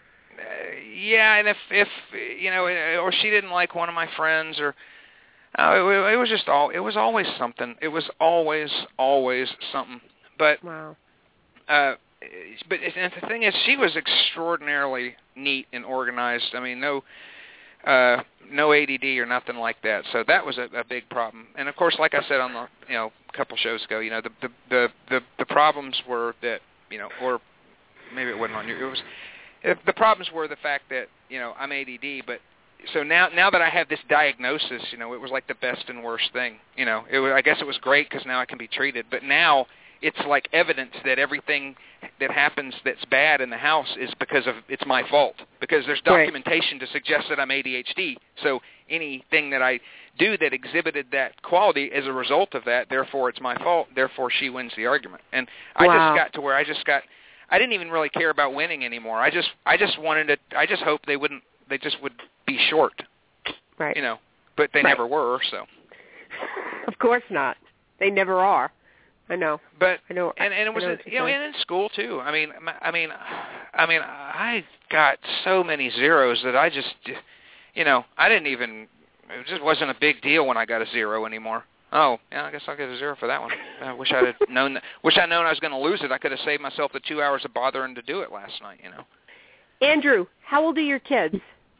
Yeah, and if you know, or she didn't like one of my friends, or it was just it was always something. It was always something. But wow. But and the thing is, she was extraordinarily neat and organized. I mean, no ADD or nothing like that. So that was a big problem. And of course, like I said on the a couple shows ago, you know, the problems were that, you know, or maybe it wasn't on you. The problems were the fact that, you know, I'm ADD, but so now that I have this diagnosis, you know, it was like the best and worst thing. You know, I guess it was great because now I can be treated, but now it's like evidence that everything that happens that's bad in the house is because it's my fault, because there's documentation to suggest that I'm ADHD. So anything that I do that exhibited that quality as a result of that, therefore it's my fault, therefore she wins the argument. And I just got to where I didn't even really care about winning anymore. I just hoped they just would be short. Right. You know, but they never were, so. Of course not. They never are. I know. But I know. And it was and in school too. I mean I got so many zeros that I just, you know, it just wasn't a big deal when I got a zero anymore. Oh, yeah, I guess I'll get a zero for that one. I wish I'd known that. Wish I'd known I was going to lose it. I could have saved myself the 2 hours of bothering to do it last night, you know. Andrew, how old are your kids?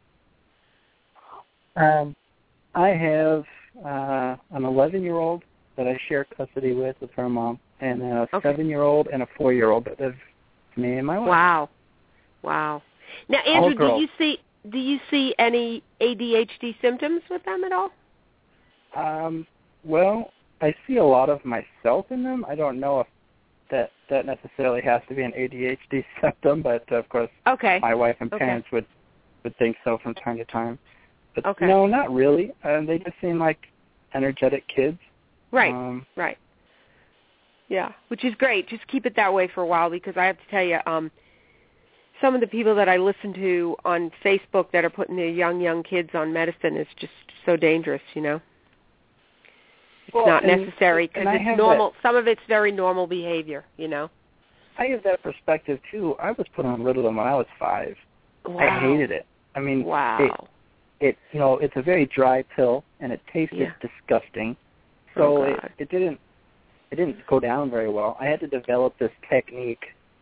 I have an 11-year-old that I share custody with her mom, and a 7-year-old and a 4-year-old that live with me and my wife. Wow. Now, Andrew, do you see any ADHD symptoms with them at all? Well, I see a lot of myself in them. I don't know if that necessarily has to be an ADHD symptom, but of course, my wife and parents would think so from time to time. But no, not really. They just seem like energetic kids. Right. Right. Yeah, which is great. Just keep it that way for a while, because I have to tell you, some of the people that I listen to on Facebook that are putting their young kids on medicine is just so dangerous, you know. It's not necessary, because it's normal. Some of it's very normal behavior, you know. I have that perspective, too. I was put on Ritalin when I was 5. Wow. I hated it. I mean, it's a very dry pill, and it tasted disgusting. So it didn't go down very well. I had to develop this technique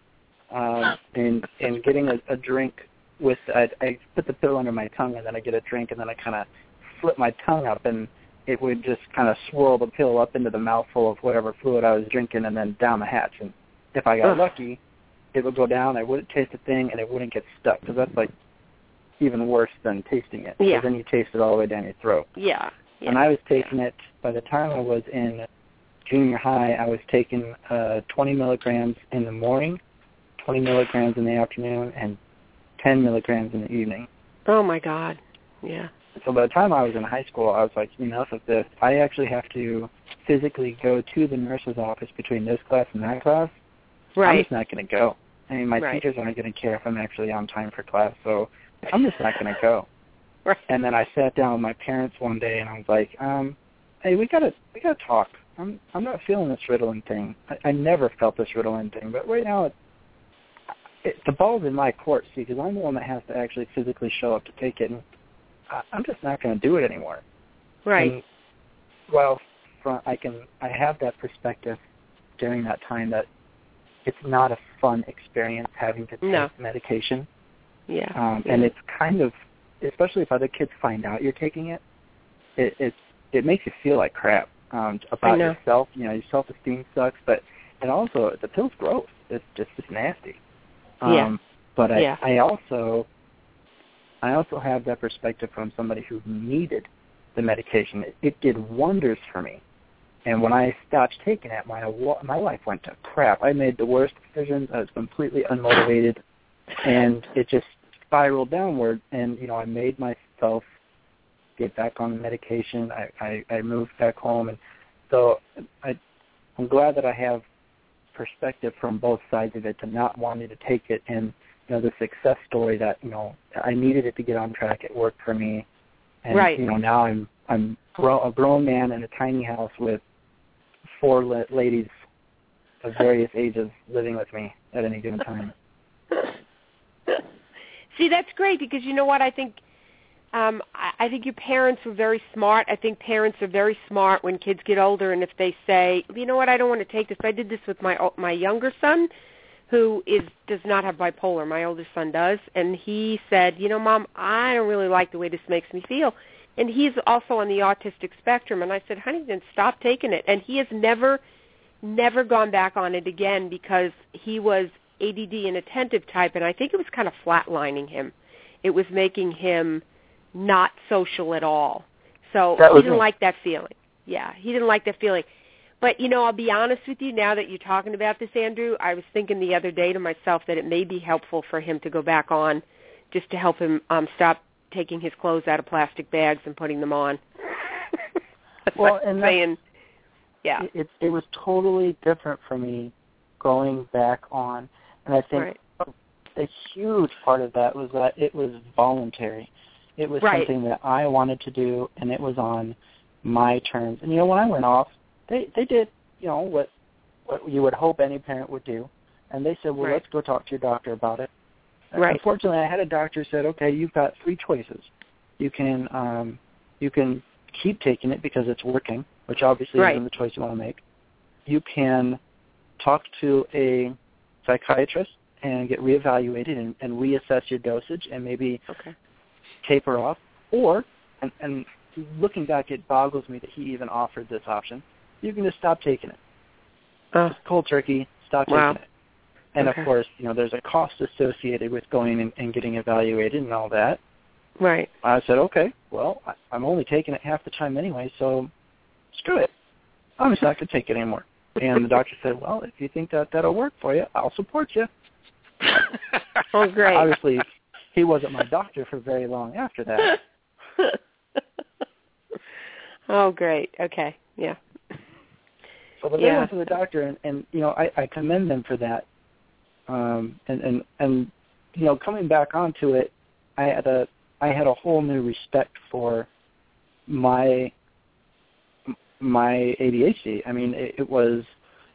in getting a drink with. I put the pill under my tongue, and then I get a drink, and then I kind of flip my tongue up, and it would just kind of swirl the pill up into the mouthful of whatever fluid I was drinking, and then down the hatch. And if I got lucky, it would go down. I wouldn't taste a thing, and it wouldn't get stuck, because that's like even worse than tasting it. Yeah. Because then you taste it all the way down your throat. Yeah. And I was taking it, by the time I was in junior high, I was taking 20 milligrams in the morning, 20 milligrams in the afternoon, and 10 milligrams in the evening. Oh, my God. Yeah. So by the time I was in high school, I was like, enough of this. I actually have to physically go to the nurse's office between this class and that class. Right. I'm just not going to go. I mean, my teachers aren't going to care if I'm actually on time for class, so I'm just not going to go. Right. And then I sat down with my parents one day, and I was like, hey, we gotta talk. I'm not feeling this Ritalin thing. I never felt this Ritalin thing, but right now the ball's in my court, see, because I'm the one that has to actually physically show up to take it, and I'm just not going to do it anymore. Right. And while I have that perspective during that time that it's not a fun experience having to take medication. Yeah. And it's kind of, especially if other kids find out you're taking it, it makes you feel like crap about yourself. You know, your self-esteem sucks, and also the pill's gross. It's nasty. But I also have that perspective from somebody who needed the medication. It did wonders for me. And when I stopped taking it, my life went to crap. I made the worst decisions. I was completely unmotivated, and it just spiraled downward. And I made myself get back on the medication. I moved back home, and so I'm glad that I have perspective from both sides of it, to not wanting to take it, and the success story that I needed it to get on track. It worked for me, and now I'm a grown man in a tiny house with 4 ladies of various ages living with me at any given time. See, that's great, because you know what? I think your parents were very smart. I think parents are very smart when kids get older, and if they say, you know what, I don't want to take this. I did this with my younger son, who does not have bipolar. My oldest son does, and he said, Mom, I don't really like the way this makes me feel. And he's also on the autistic spectrum. And I said, honey, then stop taking it. And he has never gone back on it again, because he was ADD and attentive type, and I think it was kind of flatlining him. It was making him not social at all. So he didn't like that feeling. Yeah, he didn't like that feeling. But, I'll be honest with you, now that you're talking about this, Andrew, I was thinking the other day to myself that it may be helpful for him to go back on, just to help him stop taking his clothes out of plastic bags and putting them on. Well, and it was totally different for me going back on, and I think a huge part of that was that it was voluntary. It was something that I wanted to do, and it was on my terms. And when I went off, they did what you would hope any parent would do, and they said, well, let's go talk to your doctor about it. Unfortunately, I had a doctor who said, okay, you've got 3 choices. You can keep taking it because it's working, which obviously isn't the choice you want to make. You talk to a psychiatrist and get reevaluated and reassess your dosage and maybe taper off. Or, and looking back, it boggles me that he even offered this option. You can just stop taking it. Just cold turkey, stop taking it. And, of course, there's a cost associated with going and getting evaluated and all that. Right. I said, okay, well, I'm only taking it half the time anyway, so screw it. I'm just not going to take it anymore. And the doctor said, well, if you think that'll work for you, I'll support you. Oh, great. Obviously, he wasn't my doctor for very long after that. Oh, great. Okay, yeah. So they went to the doctor, and I commend them for that. And coming back onto it, I had a whole new respect for my ADHD. I mean, it wasn't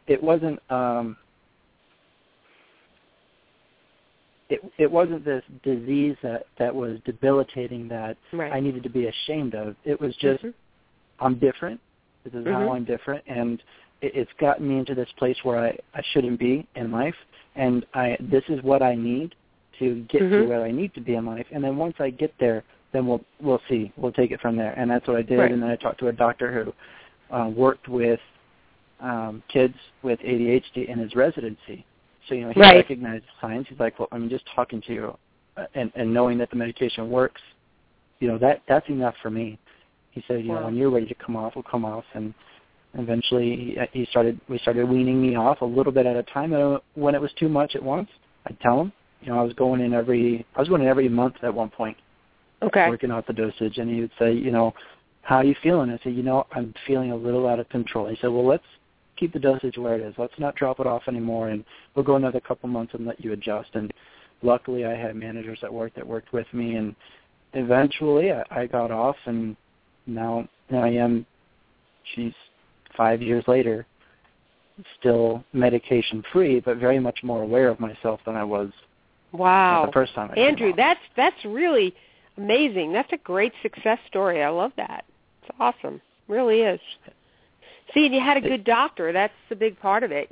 this disease that was debilitating that I needed to be ashamed of. It was just I'm different. This is how I'm different, and it's gotten me into this place where I shouldn't be in life, and this is what I need to get to where I need to be in life. And then once I get there, then we'll see. We'll take it from there. And that's what I did. Right. And then I talked to a doctor who worked with kids with ADHD in his residency. So, he recognized the signs. He's like, well, I'm just talking to you and knowing that the medication works, that's enough for me. He said, when you're ready to come off, we'll come off. And eventually we started weaning me off a little bit at a time. And when it was too much at once, I'd tell him. I was going in every month at one point. Okay. Working out the dosage, and he would say, how are you feeling? I said, I'm feeling a little out of control. He said, well, let's keep the dosage where it is. Let's not drop it off anymore, and we'll go another couple months and let you adjust. And luckily, I had managers at work that worked with me, and eventually I got off, and now I am. She's 5 years later, still medication free, but very much more aware of myself than I was. Wow. The first time I Andrew, that's really amazing. That's a great success story. I love that. It's awesome. It really is. See, and you had a good doctor. That's a big part of it,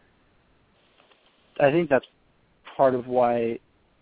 I think that's part of why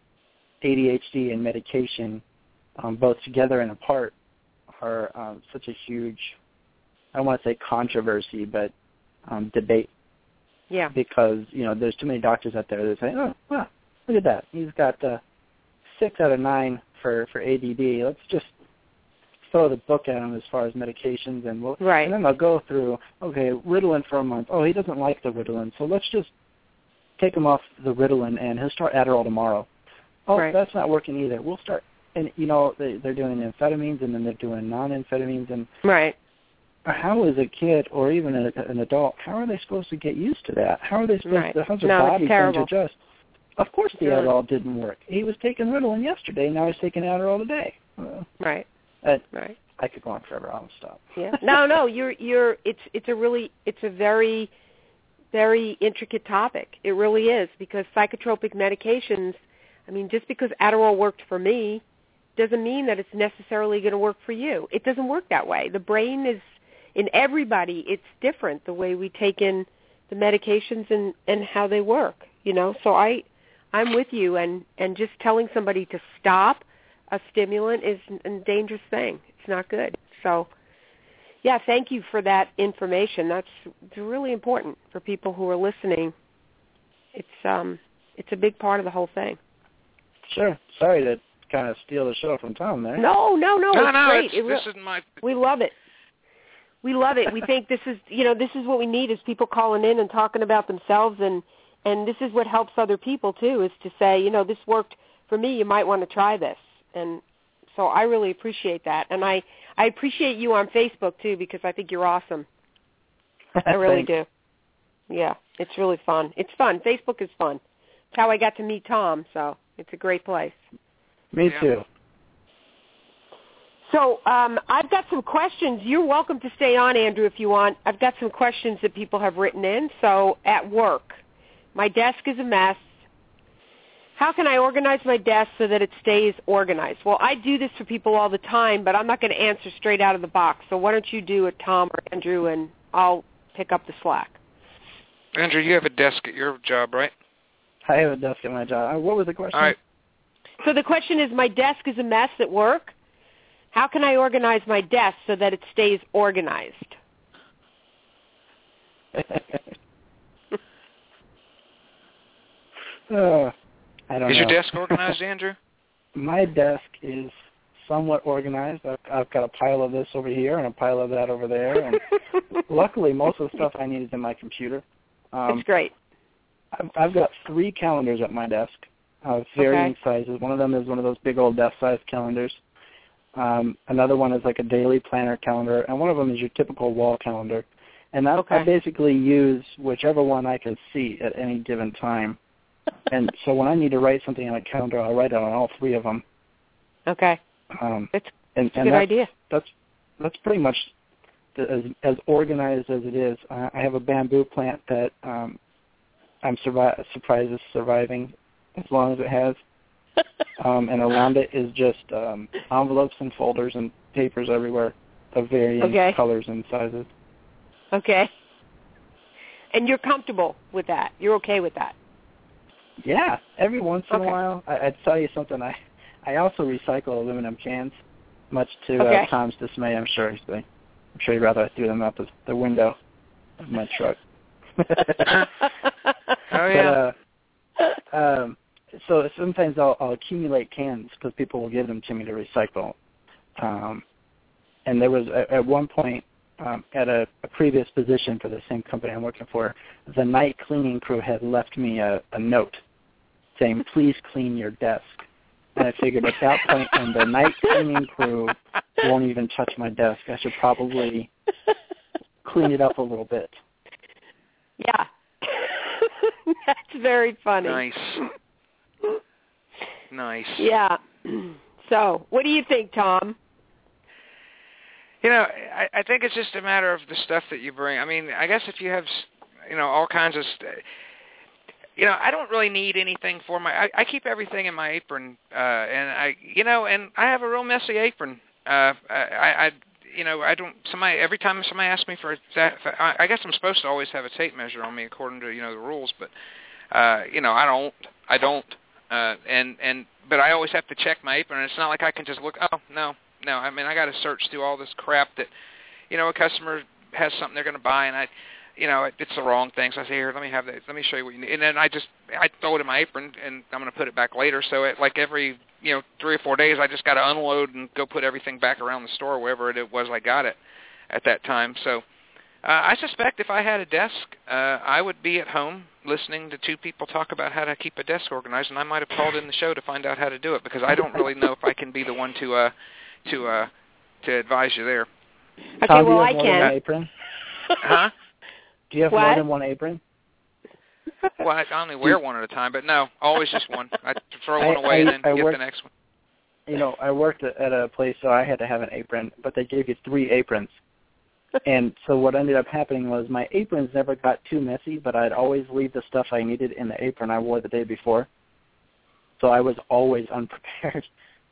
ADHD and medication, both together and apart, are such a huge, I don't want to say controversy, but debate. Yeah. Because, there's too many doctors out there that say, oh, wow, look at that. He's got 6 out of 9 for ADD. Let's just throw the book at him as far as medications, and and then they'll go through, okay, Ritalin for a month. Oh, he doesn't like the Ritalin, so let's just take him off the Ritalin, and he'll start Adderall tomorrow. Oh, that's not working either. We'll start, and they're doing amphetamines, and then they're doing non-amphetamines, and how is a kid or even an adult, how are they supposed to get used to that? How are they supposed to, how's their body going to adjust? Of course the Adderall didn't work. He was taking Ritalin yesterday, now he's taking Adderall today. Right. I could go on forever. I'll stop. Yeah. No. It's a very, very intricate topic. It really is, because psychotropic medications. I mean, just because Adderall worked for me doesn't mean that it's necessarily going to work for you. It doesn't work that way. The brain is, in everybody, it's different the way we take in the medications and how they work. So I'm with you, and just telling somebody to stop a stimulant is a dangerous thing. It's not good. So, yeah, thank you for that information. It's really important for people who are listening. It's a big part of the whole thing. Sure. Sorry to kind of steal the show from Tom there. No, it's great. This is my. We love it. We love it. We think this is what we need, is people calling in and talking about themselves, and this is what helps other people too, is to say, this worked for me, you might want to try this. And so I really appreciate that. And I appreciate you on Facebook too, because I think you're awesome. I really do. Yeah, it's really fun. It's fun. Facebook is fun. It's how I got to meet Tom, so it's a great place. Me too. So I've got some questions. You're welcome to stay on, Andrew, if you want. I've got some questions that people have written in. So at work, my desk is a mess. How can I organize my desk so that it stays organized? Well, I do this for people all the time, but I'm not going to answer straight out of the box. So why don't you do it, Tom or Andrew, and I'll pick up the slack. Andrew, you have a desk at your job, right? I have a desk at my job. What was the question? All right. So the question is, my desk is a mess at work. How can I organize my desk so that it stays organized? I don't know. Is your desk organized, Andrew? My desk is somewhat organized. I've got a pile of this over here and a pile of that over there. And luckily, most of the stuff I need is in my computer. That's great. I've got 3 calendars at my desk, varying sizes. One of them is one of those big old desk-sized calendars. Another one is like a daily planner calendar, and one of them is your typical wall calendar. And I basically use whichever one I can see at any given time. And so when I need to write something on a calendar, I'll write it on all 3 of them. Okay. That's a good idea. That's pretty much as organized as it is. I have a bamboo plant that I'm surprised is surviving as long as it has. And around it is just envelopes and folders and papers everywhere of varying colors and sizes. Okay. And you're comfortable with that? You're okay with that? Yeah. Every once in a while. I'd tell you something. I also recycle aluminum cans, much to Tom's dismay, I'm sure. I'm sure he'd rather I threw them out the window of my truck. So sometimes I'll accumulate cans because people will give them to me to recycle. And there was, at one point, at a previous position for the same company I'm working for, the night cleaning crew had left me a note saying, please clean your desk. And I figured at that point, when the night cleaning crew won't even touch my desk, I should probably clean it up a little bit. Yeah. That's very funny. Nice. Yeah. So, what do you think, Tom? I think it's just a matter of the stuff that you bring. I mean, I guess if you have, all kinds of I don't really need anything for I keep everything in my apron, and I have a real messy apron. I don't, every time somebody asks me for that, I guess I'm supposed to always have a tape measure on me according to, the rules, but, I don't, but I always have to check my apron, and it's not like I can just look, no, I mean, I got to search through all this crap that, a customer has something they're going to buy, and it's the wrong thing, so I say, here, let me have that, let me show you what you need, and then I throw it in my apron, and I'm going to put it back later, so every, 3 or 4 days, I just got to unload and go put everything back around the store, wherever it was I got it at that time, so I suspect if I had a desk, I would be at home listening to 2 people talk about how to keep a desk organized, and I might have called in the show to find out how to do it, because I don't really know if I can be the one to advise you there. Okay, Tom, well, I can. One apron? Huh? Do you have more than one apron? Well, I only wear one at a time, but no, always just one. I throw one away and then get the next one. I worked at a place, so I had to have an apron, but they gave you 3 aprons. And so what ended up happening was my aprons never got too messy, but I'd always leave the stuff I needed in the apron I wore the day before. So I was always unprepared.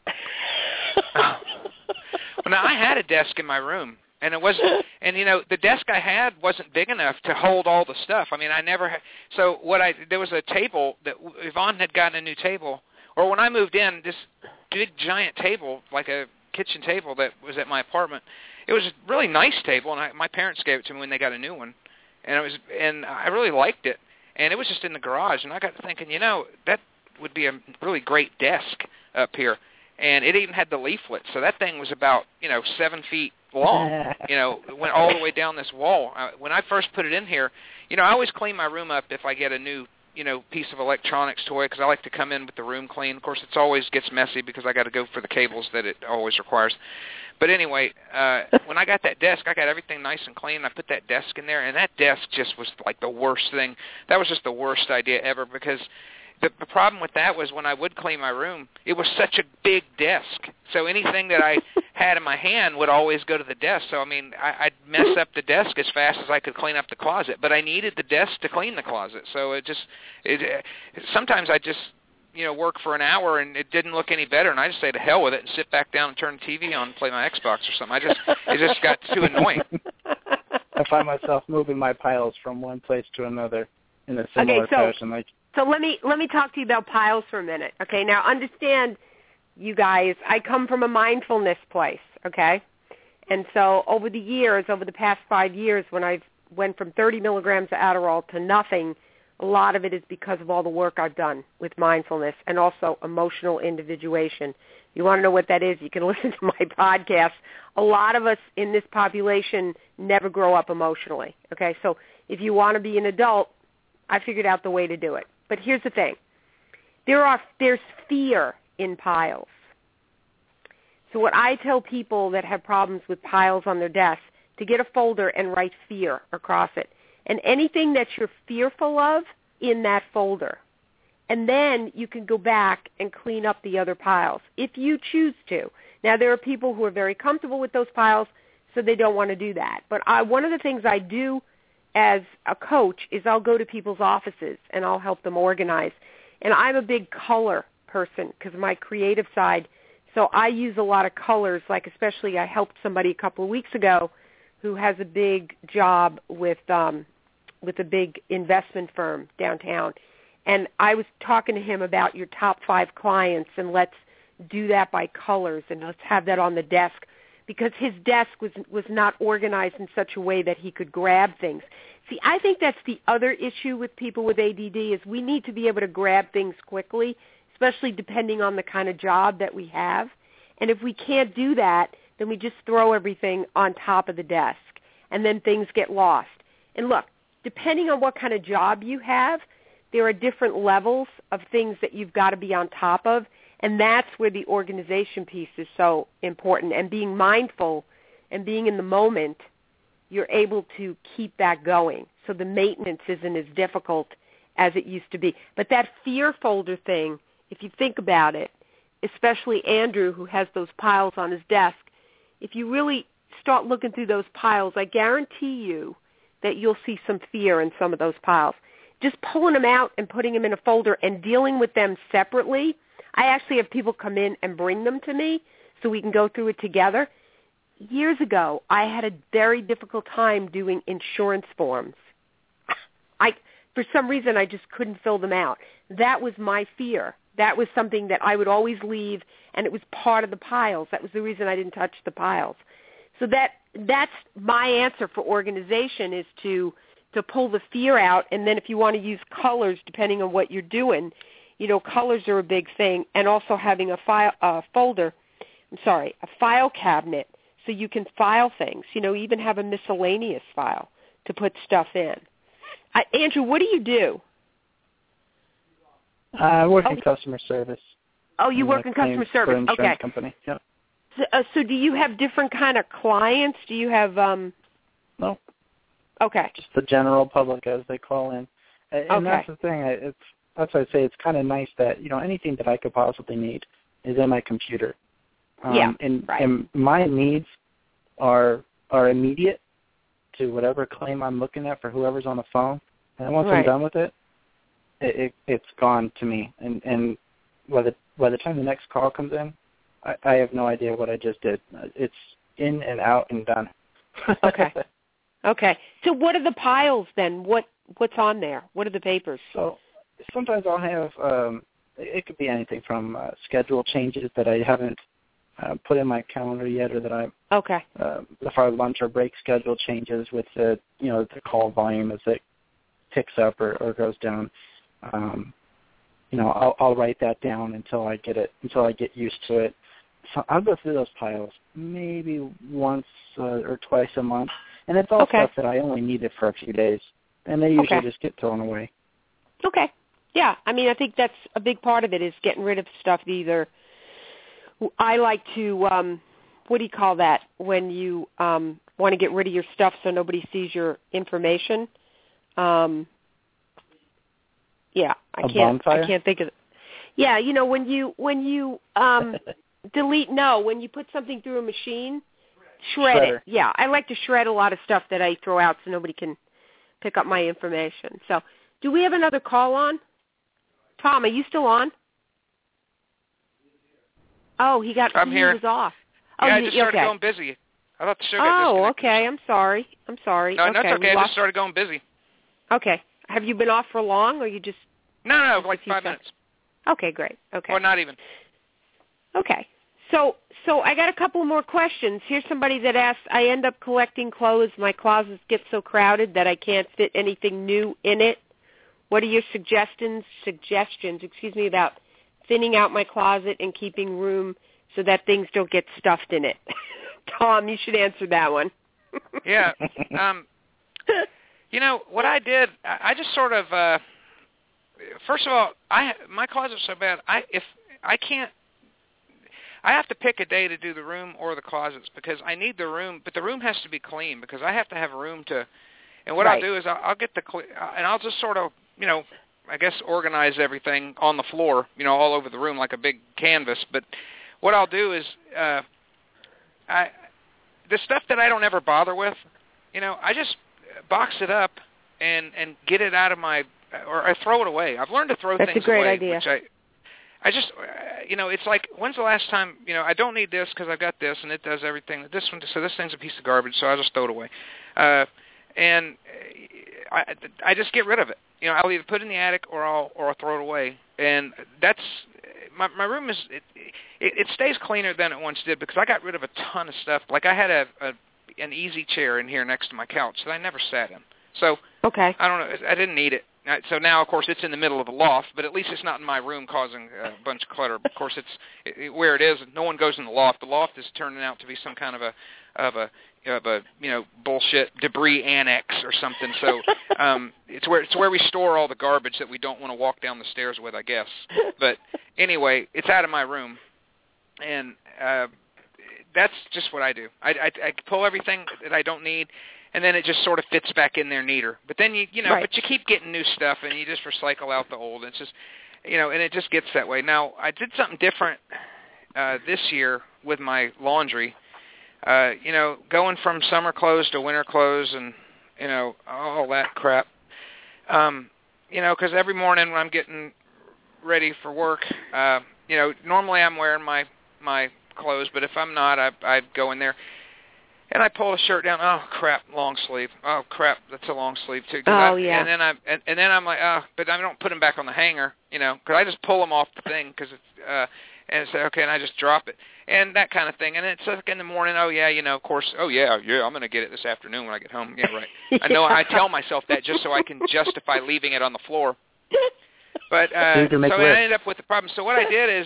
Well, now, I had a desk in my room, and it wasn't, and the desk I had wasn't big enough to hold all the stuff. I mean, I never had, so there was a table that Yvonne had gotten a new table, or when I moved in, this big giant table, like a kitchen table that was at my apartment. It was a really nice table, and my parents gave it to me when they got a new one, and I really liked it, and it was just in the garage, and I got to thinking, that would be a really great desk up here. And it even had the leaflet, so that thing was about 7 feet long. It went all the way down this wall. When I first put it in here, I always clean my room up if I get a new piece of electronics toy, because I like to come in with the room clean. Of course, it always gets messy because I got to go for the cables that it always requires. But anyway, when I got that desk, I got everything nice and clean. I put that desk in there, and that desk just was like the worst thing. That was just the worst idea ever, because the problem with that was when I would clean my room, it was such a big desk. So anything that I had in my hand would always go to the desk. So, I mean, I'd mess up the desk as fast as I could clean up the closet. But I needed the desk to clean the closet. So sometimes I just, work for an hour and it didn't look any better. And I just say to hell with it and sit back down and turn the TV on and play my Xbox or something. It just got too annoying. I find myself moving my piles from one place to another in a similar fashion. So let me talk to you about piles for a minute. Okay, now understand, you guys, I come from a mindfulness place, okay? And so over the past 5 years, when I went from 30 milligrams of Adderall to nothing, a lot of it is because of all the work I've done with mindfulness and also emotional individuation. You want to know what that is, you can listen to my podcast. A lot of us in this population never grow up emotionally, okay? So if you want to be an adult, I figured out the way to do it. But here's the thing. There's fear in piles. So what I tell people that have problems with piles on their desks, to get a folder and write fear across it. And anything that you're fearful of in that folder. And then you can go back and clean up the other piles if you choose to. Now, there are people who are very comfortable with those piles, so they don't want to do that. But one of the things I do as a coach is I'll go to people's offices and I'll help them organize. And I'm a big color person because of my creative side, so I use a lot of colors. Like especially I helped somebody a couple of weeks ago who has a big job with a big investment firm downtown. And I was talking to him about your top 5 clients, and let's do that by colors, and let's have that on the desk, because his desk was not organized in such a way that he could grab things. See, I think that's the other issue with people with ADD is we need to be able to grab things quickly, especially depending on the kind of job that we have. And if we can't do that, then we just throw everything on top of the desk, and then things get lost. And look, depending on what kind of job you have, there are different levels of things that you've got to be on top of, and that's where the organization piece is so important. And being mindful and being in the moment, you're able to keep that going. So the maintenance isn't as difficult as it used to be. But that fear folder thing, if you think about it, especially Andrew, who has those piles on his desk, if you really start looking through those piles, I guarantee you that you'll see some fear in some of those piles. Just pulling them out and putting them in a folder and dealing with them separately. I actually have people come in and bring them to me so we can go through it together. Years ago, I had a very difficult time doing insurance forms. For some reason, I just couldn't fill them out. That was my fear. That was something that I would always leave, and it was part of the piles. That was the reason I didn't touch the piles. So that's my answer for organization is to pull the fear out, and then if you want to use colors, depending on what you're doing, colors are a big thing, and also having a file cabinet so you can file things, even have a miscellaneous file to put stuff in. Andrew, what do you do? I work in customer service. Oh, you work in customer service. For an insurance company. Yep. So do you have different kind of clients? Do you have No. Okay. Just the general public as they call in. And that's the thing. That's why I say it's kind of nice that, anything that I could possibly need is in my computer. And my needs are immediate to whatever claim I'm looking at for whoever's on the phone. And once I'm done with it, it's gone to me. And by the time the next call comes in, I have no idea what I just did. It's in and out and done. Okay. Okay. So what are the piles then? What's on there? What are the papers? So sometimes I'll have, it could be anything from schedule changes that I haven't put in my calendar yet, or that I, if our lunch or break schedule changes with the call volume as it picks up or goes down. I'll write that down until I get used to it. So I'll go through those piles maybe once or twice a month, and it's all stuff that I only needed for a few days, and they usually just get thrown away. Okay. Yeah, I think that's a big part of it is getting rid of stuff. Either I like to, what do you call that when you want to get rid of your stuff so nobody sees your information? I can't think of it. Yeah, when you delete, when you put something through a machine, shred it. Yeah, I like to shred a lot of stuff that I throw out so nobody can pick up my information. So do we have another call on? Tom, are you still on? Oh, he was off. Oh, yeah, I just started going busy. I thought the show got disconnected. Oh, okay. I'm sorry. No, that's okay. I just started going busy. Okay. Have you been off for long, or you just... No, like 5 minutes. Okay, great. Okay. Or not even. Okay. So I got a couple more questions. Here's somebody that asked, I end up collecting clothes. My closets get so crowded that I can't fit anything new in it. What are your suggestions, about thinning out my closet and keeping room so that things don't get stuffed in it. Tom, you should answer that one. Yeah. What I did, I just sort of, first of all, my closet's so bad, I have to pick a day to do the room or the closets because I need the room, but the room has to be clean because I have to have room to, and what I'll do is I'll get and I'll just sort of, I guess organize everything on the floor, all over the room like a big canvas. But what I'll do is, the stuff that I don't ever bother with, I just box it up and get it out of or I throw it away. I've learned to throw things away. That's a great idea. Which I just, it's like, when's the last time, I don't need this because I've got this and it does everything. So this thing's a piece of garbage, so I'll just throw it away. And I just get rid of it. I'll either put it in the attic or I'll throw it away. And that's, my room is, it stays cleaner than it once did because I got rid of a ton of stuff. Like I had an easy chair in here next to my couch that I never sat in. So okay. I don't know, I didn't need it. So now, of course, it's in the middle of the loft, but at least it's not in my room causing a bunch of clutter. Of course, it's where it is. No one goes in the loft. The loft is turning out to be some kind of a bullshit debris annex or something. So it's where we store all the garbage that we don't want to walk down the stairs with, I guess. But anyway, it's out of my room, and that's just what I do. I pull everything that I don't need. And then it just sort of fits back in there neater. But then but you keep getting new stuff, and you just recycle out the old. It's just, and it just gets that way. Now I did something different this year with my laundry. Going from summer clothes to winter clothes, and all that crap. Because every morning when I'm getting ready for work, normally I'm wearing my clothes, but if I'm not, I go in there. And I pull a shirt down. Oh crap, long sleeve. Oh crap, that's a long sleeve too. Yeah. And then I'm like, but I don't put them back on the hanger, because I just pull them off the thing because it's and say okay, and I just drop it and that kind of thing. And it's like in the morning. Oh yeah, of course. Oh yeah, I'm gonna get it this afternoon when I get home. Yeah, right. Yeah. I know. I tell myself that just so I can justify leaving it on the floor. But so I ended up with the problem. So what I did is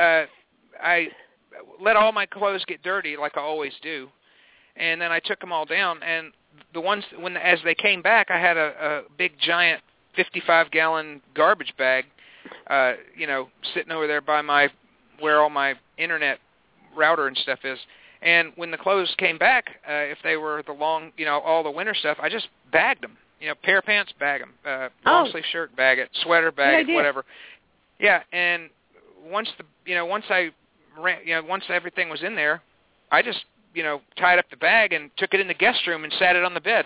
I let all my clothes get dirty like I always do. And then I took them all down, and the ones as they came back, I had a big giant 55-gallon garbage bag, sitting over there by where all my internet router and stuff is. And when the clothes came back, if they were the long, all the winter stuff, I just bagged them. Pair of pants, bag them. Long sleeve shirt, bag it. Sweater, bag it. Whatever. Yeah, and once everything was in there, I just tied up the bag and took it in the guest room and sat it on the bed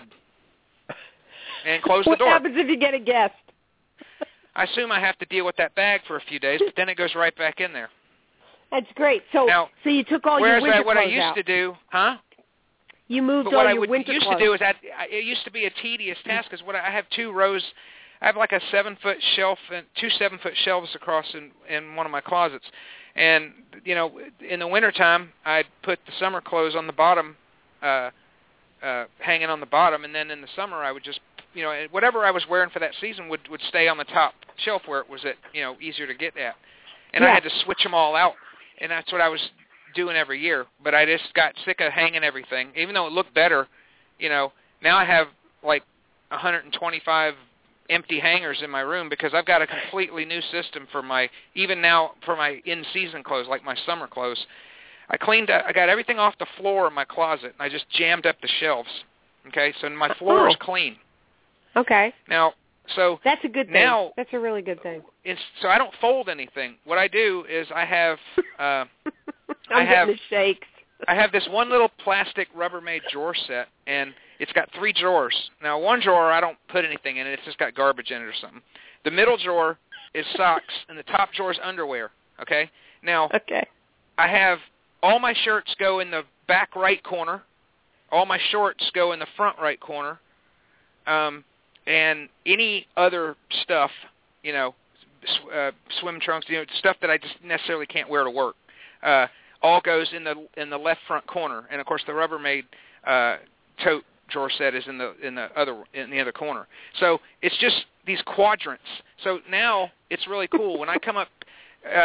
and closed the door. What happens if you get a guest? I assume I have to deal with that bag for a few days, but then it goes right back in there. That's great. So you took all your winter clothes out. What I used to do, You moved all your winter clothes. What I used to do is it used to be a tedious task because I have 2 rows. I have like a 7-foot shelf and 2 7-foot shelves across in one of my closets. And, in the wintertime, I'd put the summer clothes on the bottom, hanging on the bottom, and then in the summer I would just, whatever I was wearing for that season would stay on the top shelf where it was easier to get at. And I had to switch them all out, and that's what I was doing every year. But I just got sick of hanging everything, even though it looked better. Now I have like 125 empty hangers in my room because I've got a completely new system for my in-season clothes, like my summer clothes. I got everything off the floor in my closet, and I just jammed up the shelves. Okay, so my floor is clean. Okay. Now, so that's a good thing. Now, that's a really good thing. So I don't fold anything. What I do is I have getting the shakes. I have this one little plastic Rubbermaid drawer set, and it's got 3 drawers. Now, one drawer, I don't put anything in it. It's just got garbage in it or something. The middle drawer is socks, and the top drawer is underwear, okay? Now, I have all my shirts go in the back right corner. All my shorts go in the front right corner. And any other stuff, swim trunks, stuff that I just necessarily can't wear to work, all goes in the left front corner. And, of course, the Rubbermaid tote drawer set is in the other corner. So it's just these quadrants. So now it's really cool. When I come up,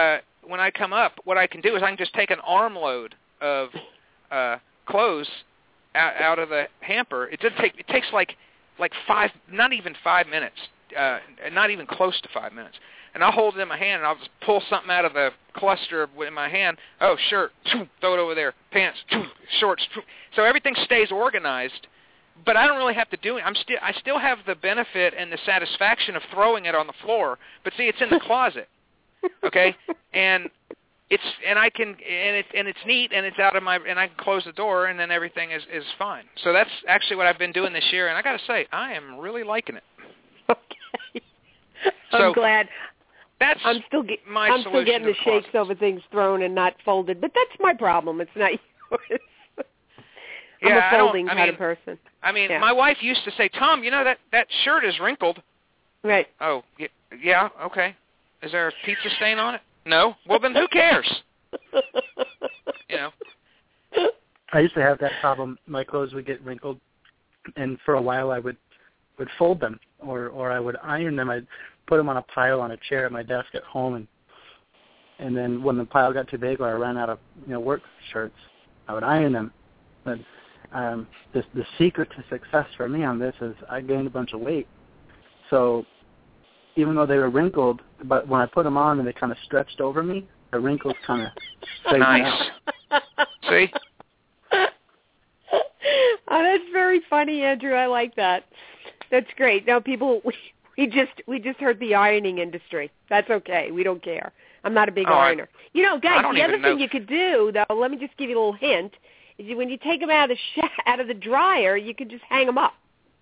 when I come up, what I can do is I can just take an armload of clothes out of the hamper. It takes like 5, not even 5 minutes, not even close to 5 minutes. And I'll hold it in my hand, and I'll just pull something out of the cluster in my hand. Oh, shirt, throw it over there. Pants, shorts. So everything stays organized, but I don't really have to do it. I still have the benefit and the satisfaction of throwing it on the floor. But see, it's in the closet, okay? And it's neat, and it's out of my, and I can close the door, and then everything is fine. So that's actually what I've been doing this year, and I got to say, I am really liking it. Okay. So, I'm glad. I'm still getting the shakes over things thrown and not folded, but that's my problem. It's not yours. I'm a folding kind of person. I mean, my wife used to say, Tom, you know that shirt is wrinkled. Right. Oh, yeah, okay. Is there a pizza stain on it? No? Well, then who cares? You know. I used to have that problem. My clothes would get wrinkled, and for a while I would fold them, or I would iron them. I'd put them on a pile on a chair at my desk at home, and then when the pile got too big or I ran out of work shirts, I would iron them. But the secret to success for me on this is I gained a bunch of weight. So even though they were wrinkled, but when I put them on and they kind of stretched over me, the wrinkles kind of stayed nice. See? Oh, that's very funny, Andrew. I like that. That's great. Now, people, we just heard the ironing industry. That's okay. We don't care. I'm not a big ironer. Guys, the other thing you could do, though, let me just give you a little hint, is when you take them out of the dryer, you could just hang them up.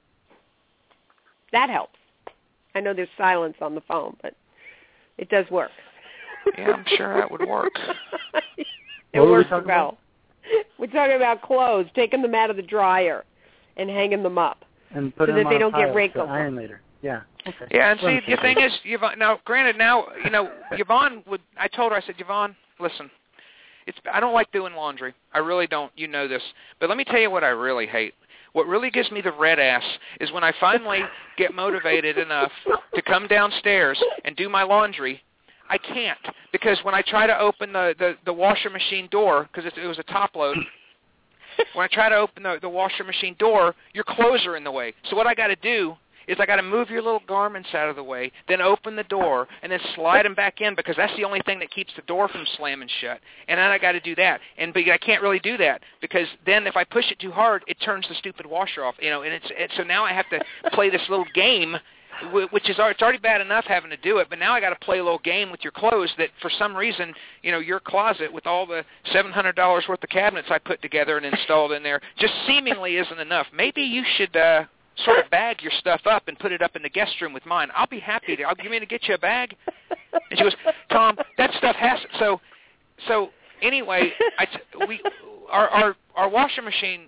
That helps. I know there's silence on the phone, but it does work. Yeah, I'm sure that would work. It works well. We're talking about clothes, taking them out of the dryer and hanging them up and put so them that they on don't get wrinkled. Iron later. Yeah. Okay. Yeah, and see, the thing is, Yvonne, now, granted, Yvonne would, I told her, I said, Yvonne, listen, I don't like doing laundry. I really don't. You know this. But let me tell you what I really hate. What really gives me the red ass is when I finally get motivated enough to come downstairs and do my laundry, I can't. Because when I try to open the washer machine door, because it was a top load, when I try to open the washer machine door, your clothes are in the way. So what I got to do is I got to move your little garments out of the way, then open the door, and then slide them back in because that's the only thing that keeps the door from slamming shut. And then I got to do that. But I can't really do that because then if I push it too hard, it turns the stupid washer off. And so now I have to play this little game, which is it's already bad enough having to do it, but now I got to play a little game with your clothes that for some reason, your closet with all the $700 worth of cabinets I put together and installed in there just seemingly isn't enough. Maybe you should sort of bag your stuff up and put it up in the guest room with mine. I'll be happy to. You mean to get you a bag? And she goes, Tom, that stuff has so anyway, our washer machine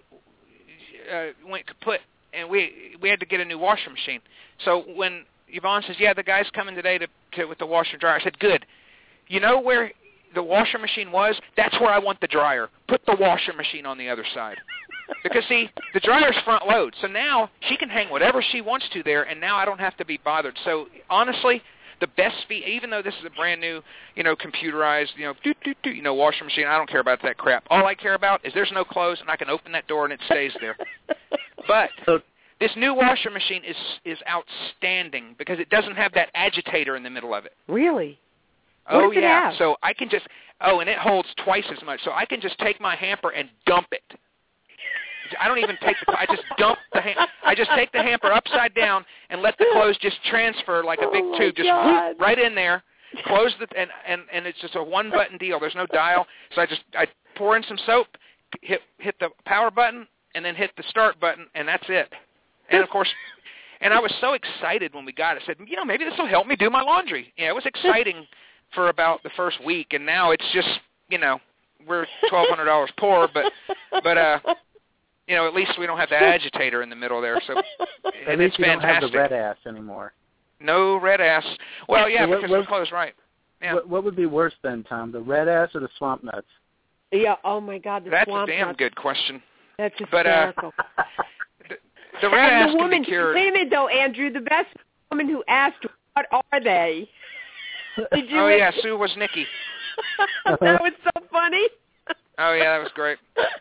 went kaput, and we had to get a new washer machine. So when Yvonne says, yeah, the guy's coming today with the washer and dryer, I said, good. You know where the washer machine was? That's where I want the dryer. Put the washer machine on the other side. Because, see, the dryer's front load. So now she can hang whatever she wants to there, and now I don't have to be bothered. So, honestly, the best even though this is a brand new, computerized, washer machine, I don't care about that crap. All I care about is there's no clothes, and I can open that door, and it stays there. But this new washer machine is outstanding because it doesn't have that agitator in the middle of it. Really? Oh, yeah. So I can just, and it holds twice as much. So I can just take my hamper and dump it. I don't even take I just dump I just take the hamper upside down and let the clothes just transfer like a big tube, just whoop, right in there. Close and it's just a one button deal. There's no dial. So I pour in some soap, hit the power button, and then hit the start button, and that's it. And of course, and I was so excited when we got it. I said, maybe this will help me do my laundry. Yeah, it was exciting for about the first week, and now it's just we're $1,200 poor, but at least we don't have the agitator in the middle there. So at least you fantastic. Don't have the red ass anymore. No red ass. Well, yeah, because the clothes right. Yeah. What would be worse then, Tom, the red ass or the swamp nuts? Yeah. Oh my God, That's swamp a damn nuts. Good question. That's hysterical. But the red ass can be cured. Wait a minute, though, Andrew. The best woman who asked, "What are they?" Did you? Oh yeah, Sue was Nikki. That was so funny. Oh, yeah, that was great.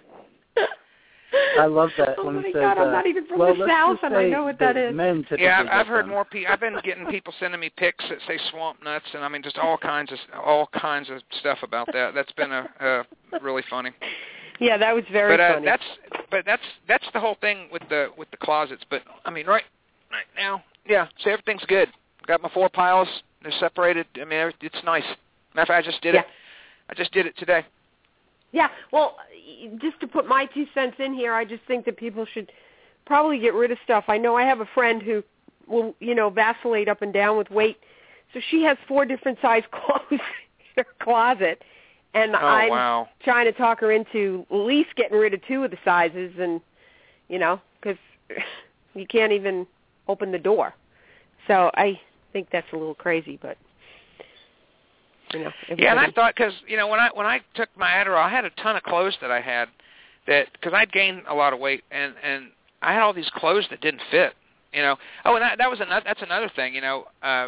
I love that. Oh, when my he God, says, I'm not even from the South, and I know what that is. Yeah, I've heard more people. I've been getting people sending me pics that say swamp nuts, and I mean just all kinds of stuff about that. That's been really funny. Yeah, that was very funny. That's the whole thing with the closets. But I mean, right now, yeah. So everything's good. Got my 4 piles. They're separated. I mean, it's nice. Matter of fact, I just did it. I just did it today. Yeah, well, just to put my 2 cents in here, I just think that people should probably get rid of stuff. I know I have a friend who will, vacillate up and down with weight. So she has 4 different size clothes in her closet. And I'm trying to talk her into at least getting rid of 2 of the sizes and, because you can't even open the door. So I think that's a little crazy, but... Yeah, and I thought because when I took my Adderall, I had a ton of clothes that I had because I'd gained a lot of weight, and I had all these clothes that didn't fit. Oh, and that's another thing. I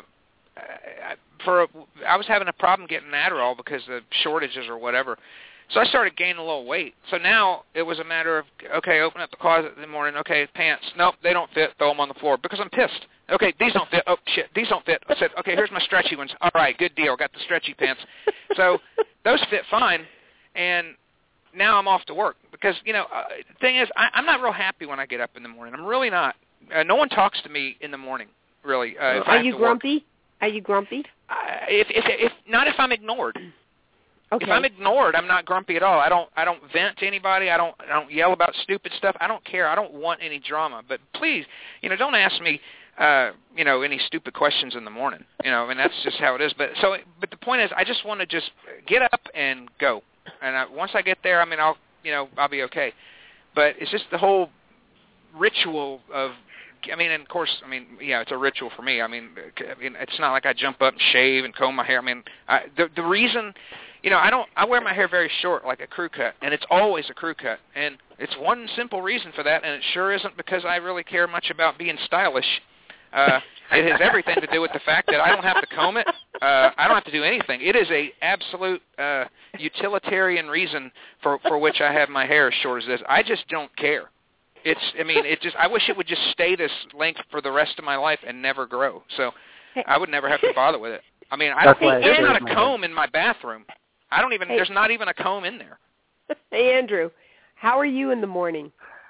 was having a problem getting Adderall because of shortages or whatever. So I started gaining a little weight. So now it was a matter of, okay, open up the closet in the morning. Okay, pants. Nope, they don't fit. Throw them on the floor because I'm pissed. Okay, these don't fit. Oh, shit, these don't fit. I said, okay, here's my stretchy ones. All right, good deal. Got the stretchy pants. So those fit fine, and now I'm off to work because, the thing is, I'm not real happy when I get up in the morning. I'm really not. No one talks to me in the morning, really. Are you grumpy? Are you grumpy? If not, if I'm ignored. Okay. If I'm ignored, I'm not grumpy at all. I don't vent to anybody. I don't yell about stupid stuff. I don't care. I don't want any drama. But please, don't ask me, any stupid questions in the morning. And that's just how it is. But the point is, I just want to just get up and go. And once I get there, I mean, I'll be okay. But it's just the whole ritual of. And of course, yeah, it's a ritual for me. It's not like I jump up and shave and comb my hair. The reason, I wear my hair very short, like a crew cut, and it's always a crew cut. And it's one simple reason for that, and it sure isn't because I really care much about being stylish. It has everything to do with the fact that I don't have to comb it. I don't have to do anything. It is a absolute utilitarian reason for which I have my hair as short as this. I just don't care. I wish it would just stay this length for the rest of my life and never grow. So I would never have to bother with it. There's not a comb in my bathroom. There's not even a comb in there. Hey, Andrew, how are you in the morning?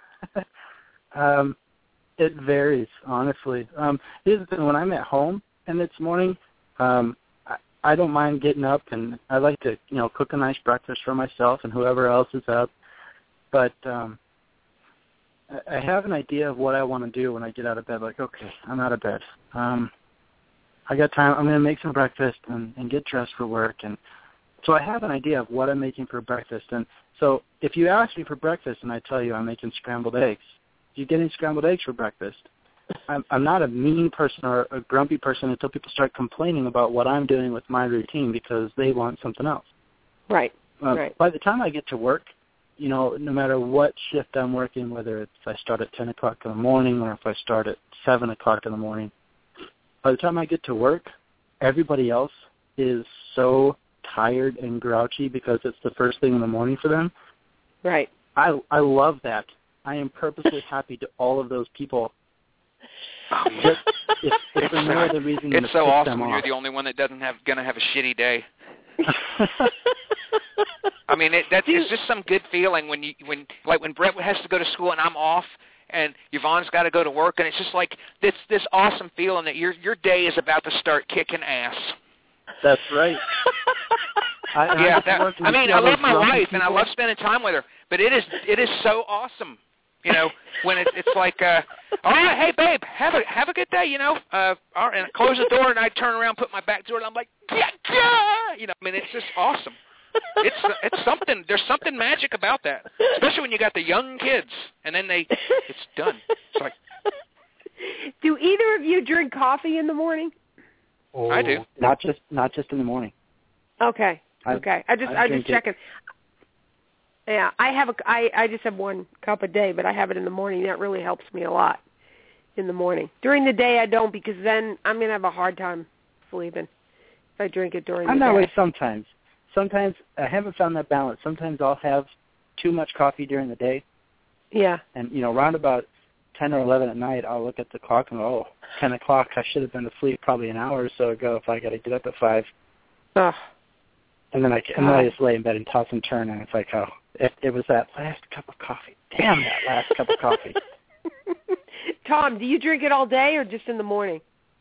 It varies, honestly. Here's the thing, when I'm at home and it's morning, I don't mind getting up, and I like to, cook a nice breakfast for myself and whoever else is up. But I have an idea of what I want to do when I get out of bed. Like, okay, I'm out of bed. I got time. I'm going to make some breakfast and get dressed for work. And so I have an idea of what I'm making for breakfast. And so if you ask me for breakfast and I tell you I'm making scrambled eggs, you're getting scrambled eggs for breakfast. I'm not a mean person or a grumpy person until people start complaining about what I'm doing with my routine because they want something else. Right. Right. By the time I get to work, no matter what shift I'm working, whether it's I start at 10 o'clock in the morning or if I start at 7 o'clock in the morning, by the time I get to work, everybody else is so tired and grouchy because it's the first thing in the morning for them. Right. I love that. I am purposely happy to all of those people. If for no other reason than it's so awesome when you're the only one that going to have a shitty day. It's just some good feeling when Brett has to go to school and I'm off and Yvonne's got to go to work, and it's just like this awesome feeling that your day is about to start kicking ass. That's right. I love my wife and I love spending time with her, but it is so awesome. When it's like, all right, hey babe, have a good day, all right, and I close the door and I turn around, put my back door, and I'm like, yeah, it's just awesome. It's something. There's something magic about that, especially when you got the young kids, and then it's done. It's like, do either of you drink coffee in the morning? Oh, I do. Not just in the morning. Okay. I just checking. Yeah, I just have 1 cup a day, but I have it in the morning. That really helps me a lot in the morning. During the day, I don't, because then I'm going to have a hard time sleeping if I drink it during the day. I'm that way sometimes. sometimes I haven't found that balance. Sometimes I'll have too much coffee during the day. Yeah. And, around about 10 or 11 at night, I'll look at the clock and 10 o'clock, I should have been asleep probably an hour or so ago if I got to get up at 5. Oh. And then I just lay in bed and toss and turn, and it's like, it was that last cup of coffee. Damn that last cup of coffee. Tom, do you drink it all day or just in the morning?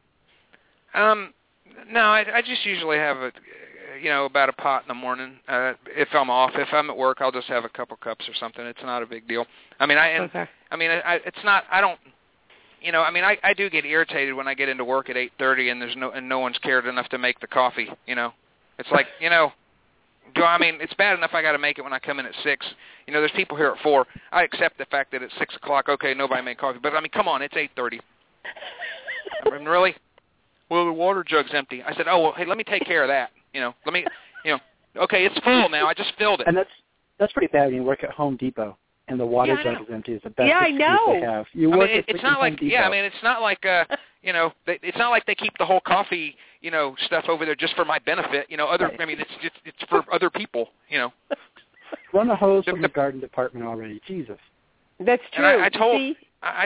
No, I just usually have about a pot in the morning. If I'm off, if I'm at work, I'll just have a couple cups or something. It's not a big deal. I mean, it's not. I don't. I do get irritated when I get into work at 8:30 and no one's cared enough to make the coffee. It's like it's bad enough I got to make it when I come in at 6. There's people here at 4. I accept the fact that at 6 o'clock, okay, nobody made coffee. But come on, it's 8:30. I mean, really? Well, the water jug's empty. I said, oh, well, hey, let me take care of that. Let me, okay, it's full now. I just filled it. And that's pretty bad when you work at Home Depot and the water jug is empty. It's the best excuse they have. It's not like, it's not like, it's not like they keep the whole coffee, stuff over there just for my benefit. It's for other people. Run a hose from the garden department already. Jesus. That's true. And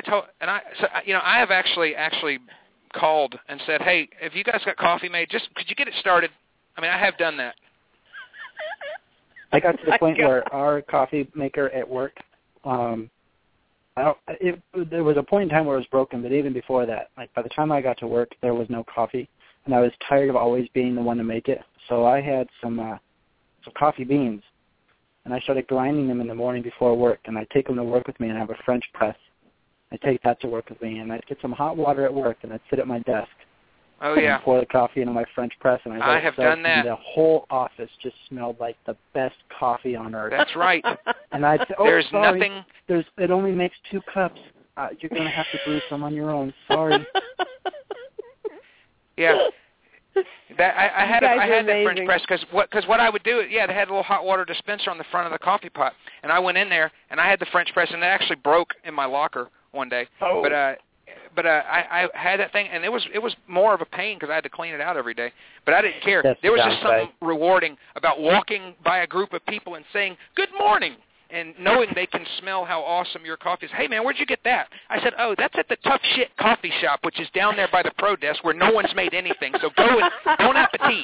I have actually called and said, hey, if you guys got coffee made, just could you get it started? I mean, I have done that. I got to the point where our coffee maker at work, there was a point in time where it was broken, but even before that, like by the time I got to work, there was no coffee, and I was tired of always being the one to make it. So I had some coffee beans, and I started grinding them in the morning before work, and I take them to work with me, and I have a French press. I take that to work with me, and I'd get some hot water at work, and I'd sit at my desk. Oh, yeah. And pour the coffee into my French press, and I have done that. And the whole office just smelled like the best coffee on earth. That's right. And I'd say, There's sorry, nothing. It only makes 2 cups. You're going to have to brew some on your own. Sorry. Yeah. I had that French press because what I would do, they had a little hot water dispenser on the front of the coffee pot, and I went in there and I had the French press, and it actually broke in my locker one day. Oh. But I had that thing, and it was more of a pain because I had to clean it out every day. But I didn't care. There was just something rewarding about walking by a group of people and saying good morning, and knowing they can smell how awesome your coffee is. Hey man, where'd you get that? I said, oh, that's at the Tough Shit Coffee Shop, which is down there by the pro desk where no one's made anything. So go and bon appetit,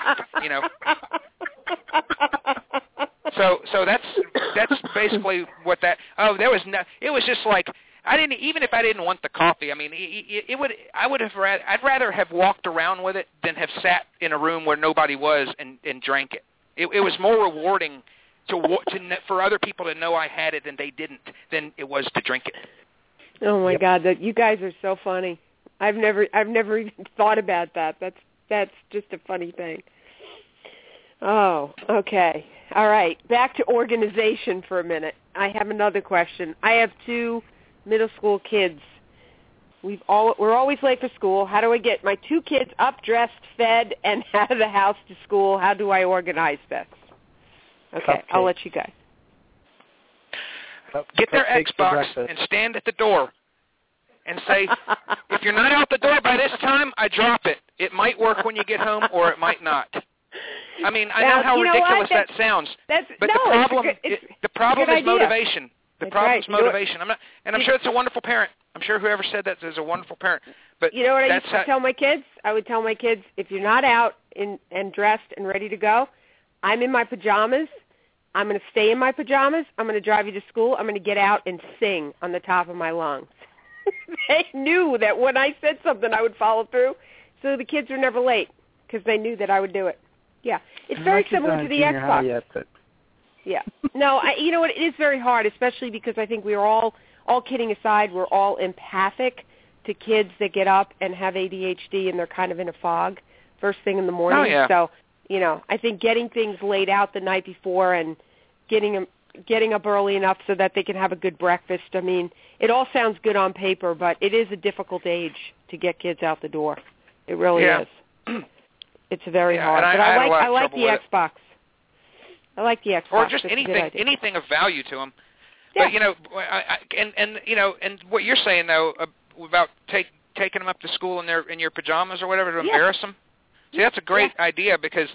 So that's basically what that. Oh, there was no. It was just like. Even if I didn't want the coffee, I mean, I'd rather have walked around with it than have sat in a room where nobody was and drank it. It was more rewarding for other people to know I had it and they didn't than it was to drink it. Oh my God, you guys are so funny. I've never even thought about that. That's just a funny thing. Oh, okay. All right. Back to organization for a minute. I have another question. I have 2 middle school kids. We're always late for school. How do I get my 2 kids up, dressed, fed, and out of the house to school? How do I organize this? Okay, I'll let you guys. Get their Xbox and stand at the door and say, if you're not out the door by this time, I drop it. It might work when you get home or it might not. I mean, I know how ridiculous that sounds, but the problem is motivation. The problem's motivation. I'm sure it's a wonderful parent. I'm sure whoever said that is a wonderful parent. But you know what I used to tell my kids? I would tell my kids, if you're not out and dressed and ready to go, I'm in my pajamas. I'm going to stay in my pajamas. I'm going to drive you to school. I'm going to get out and sing on the top of my lungs. They knew that when I said something, I would follow through. So the kids were never late because they knew that I would do it. Yeah, it's very similar to the Xbox. Yeah. No, you know what? It is very hard, especially because I think we are all kidding aside, we're all empathic to kids that get up and have ADHD and they're kind of in a fog first thing in the morning. Oh, yeah. So, I think getting things laid out the night before and getting up early enough so that they can have a good breakfast. I mean, it all sounds good on paper, but it is a difficult age to get kids out the door. It really is. It's very hard. But I like the Xbox. I like the Xbox. Or just anything of value to them. Yeah. But and what you're saying though about taking them up to school in your pajamas or whatever to embarrass them. See, that's a great idea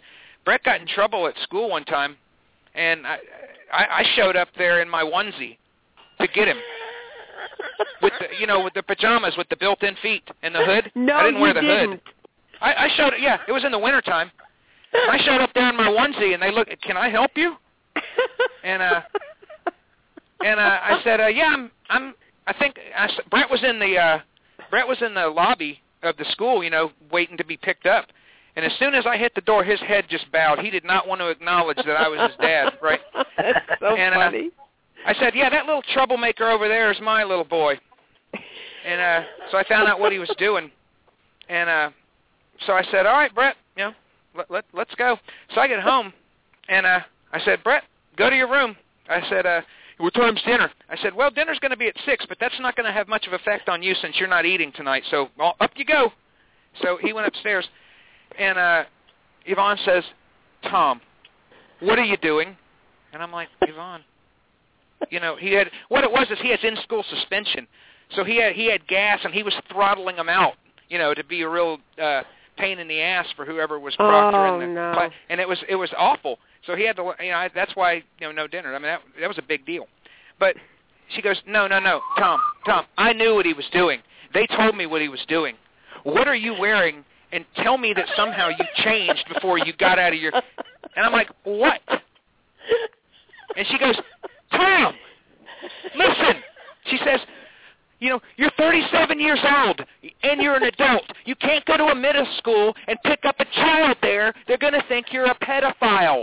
Brett got in trouble at school one time, and I showed up there in my onesie to get him. With the pajamas with the built-in feet and the hood. No, I didn't wear the didn't. hood. I showed it. Yeah, it was in the wintertime. I showed up there in my onesie, and they looked. Can I help you? And I said, yeah, Brett was in the lobby of the school, waiting to be picked up. And as soon as I hit the door, his head just bowed. He did not want to acknowledge that I was his dad, right? That's so funny. I said, yeah, that little troublemaker over there is my little boy. And so I found out what he was doing. And so I said, all right, Brett, let's go. So I get home, and I said, Brett, go to your room. I said, what time's dinner? I said, well, dinner's going to be at 6, but that's not going to have much of an effect on you since you're not eating tonight. So up you go. So he went upstairs, and Yvonne says, Tom, what are you doing? And I'm like, Yvonne. He had in-school suspension, so he had gas, and he was throttling them out, to be a real pain in the ass for whoever was proctoring the class, and it was awful. So he had to, that's why no dinner. I mean that was a big deal. But she goes, no, Tom, I knew what he was doing. They told me what he was doing. What are you wearing? And tell me that somehow you changed before you got out of your. And I'm like, what? And she goes, Tom, listen. She says, you're 37 years old, and you're an adult. You can't go to a middle school and pick up a child there. They're going to think you're a pedophile.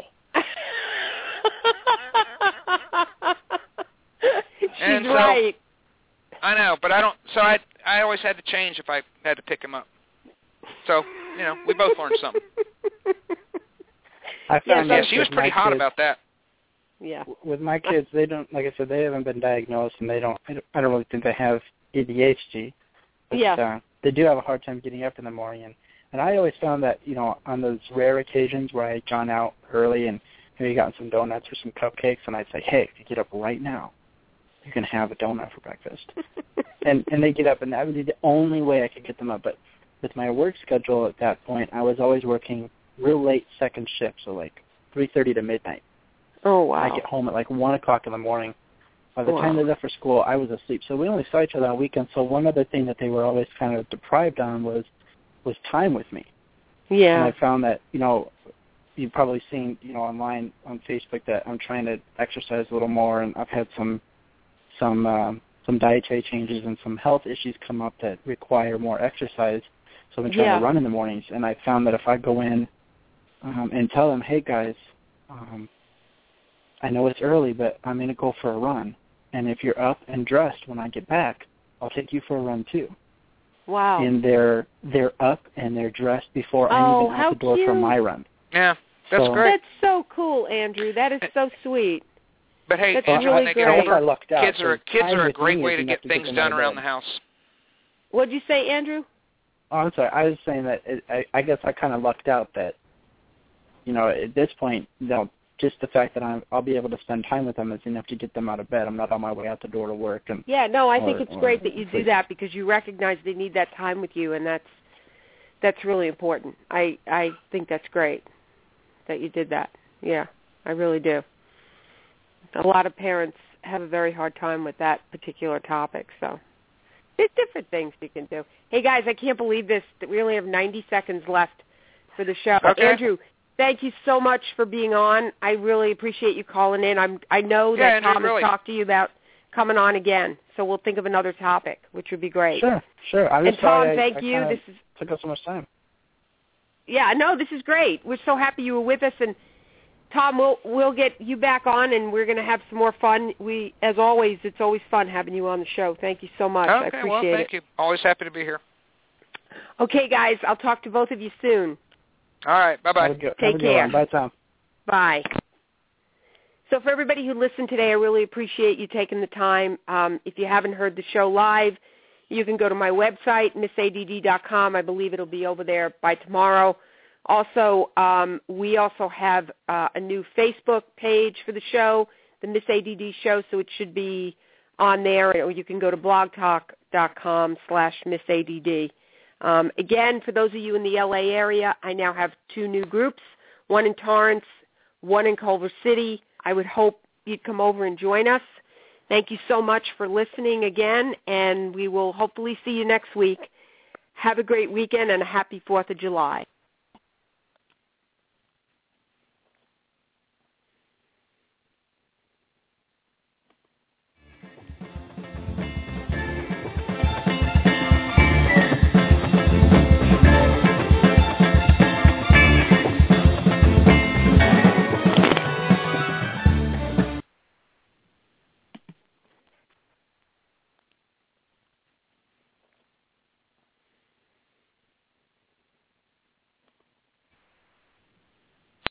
She's right. I know, but I don't. So I always had to change if I had to pick him up. So, we both learned something. I found she was pretty hot about that. Yeah. With my kids, they don't, like I said, they haven't been diagnosed, and I don't really think they have ADHD. But, they do have a hard time getting up in the morning, and I always found that, on those rare occasions where I had gone out early and maybe gotten some donuts or some cupcakes, and I'd say, hey, if you get up right now, you can have a donut for breakfast. and they get up, and that would be the only way I could get them up. But with my work schedule at that point, I was always working real late second shift, so like 3:30 to midnight. Oh, wow. I get home at like 1 o'clock in the morning. By the time they left for school, I was asleep. So we only saw each other on weekends. So one other thing that they were always kind of deprived on was time with me. Yeah. And I found that, you've probably seen, online on Facebook that I'm trying to exercise a little more, and I've had some dietary changes and some health issues come up that require more exercise. So I've been trying to run in the mornings, and I found that if I go in and tell them, hey, guys, I know it's early, but I'm going to go for a run. And if you're up and dressed when I get back, I'll take you for a run too. Wow. And they're up and they're dressed before I'm even out the door for my run. Yeah, that's great. That's so cool, Andrew. That is so sweet. But hey, that's Andrew, really when they get older, kids are a great way to get things done around the house. What'd you say, Andrew? Oh, I'm sorry. I was saying that I guess I kind of lucked out that, at this point, just the fact that I'll be able to spend time with them is enough to get them out of bed. I'm not on my way out the door to work. I think it's great that you do that because you recognize they need that time with you, and that's really important. I think that's great that you did that. Yeah, I really do. A lot of parents have a very hard time with that particular topic, so there's different things you can do. Hey, guys, I can't believe this, that we only have 90 seconds left for the show. Okay. Andrew, thank you so much for being on. I really appreciate you calling in. I know that Tom has talked to you about coming on again, so we'll think of another topic, which would be great. Sure. And Tom, thank you. This took us so much time. Yeah, no, this is great. We're so happy you were with us, and Tom, we'll get you back on, and we're going to have some more fun. As always, it's always fun having you on the show. Thank you so much. I appreciate it. Thank you. Always happy to be here. Okay, guys, I'll talk to both of you soon. All right, bye-bye. Take care. Bye, Tom. Bye. So for everybody who listened today, I really appreciate you taking the time. If you haven't heard the show live, you can go to my website, missadd.com. I believe it'll be over there by tomorrow. Also, we also have a new Facebook page for the show, the Miss ADD Show, so it should be on there, or you can go to blogtalk.com/missadd. Again, for those of you in the L.A. area, I now have 2 new groups. one in Torrance, one in Culver City. I would hope you'd come over and join us. Thank you so much for listening again, and we will hopefully see you next week. Have a great weekend and a happy 4th of July.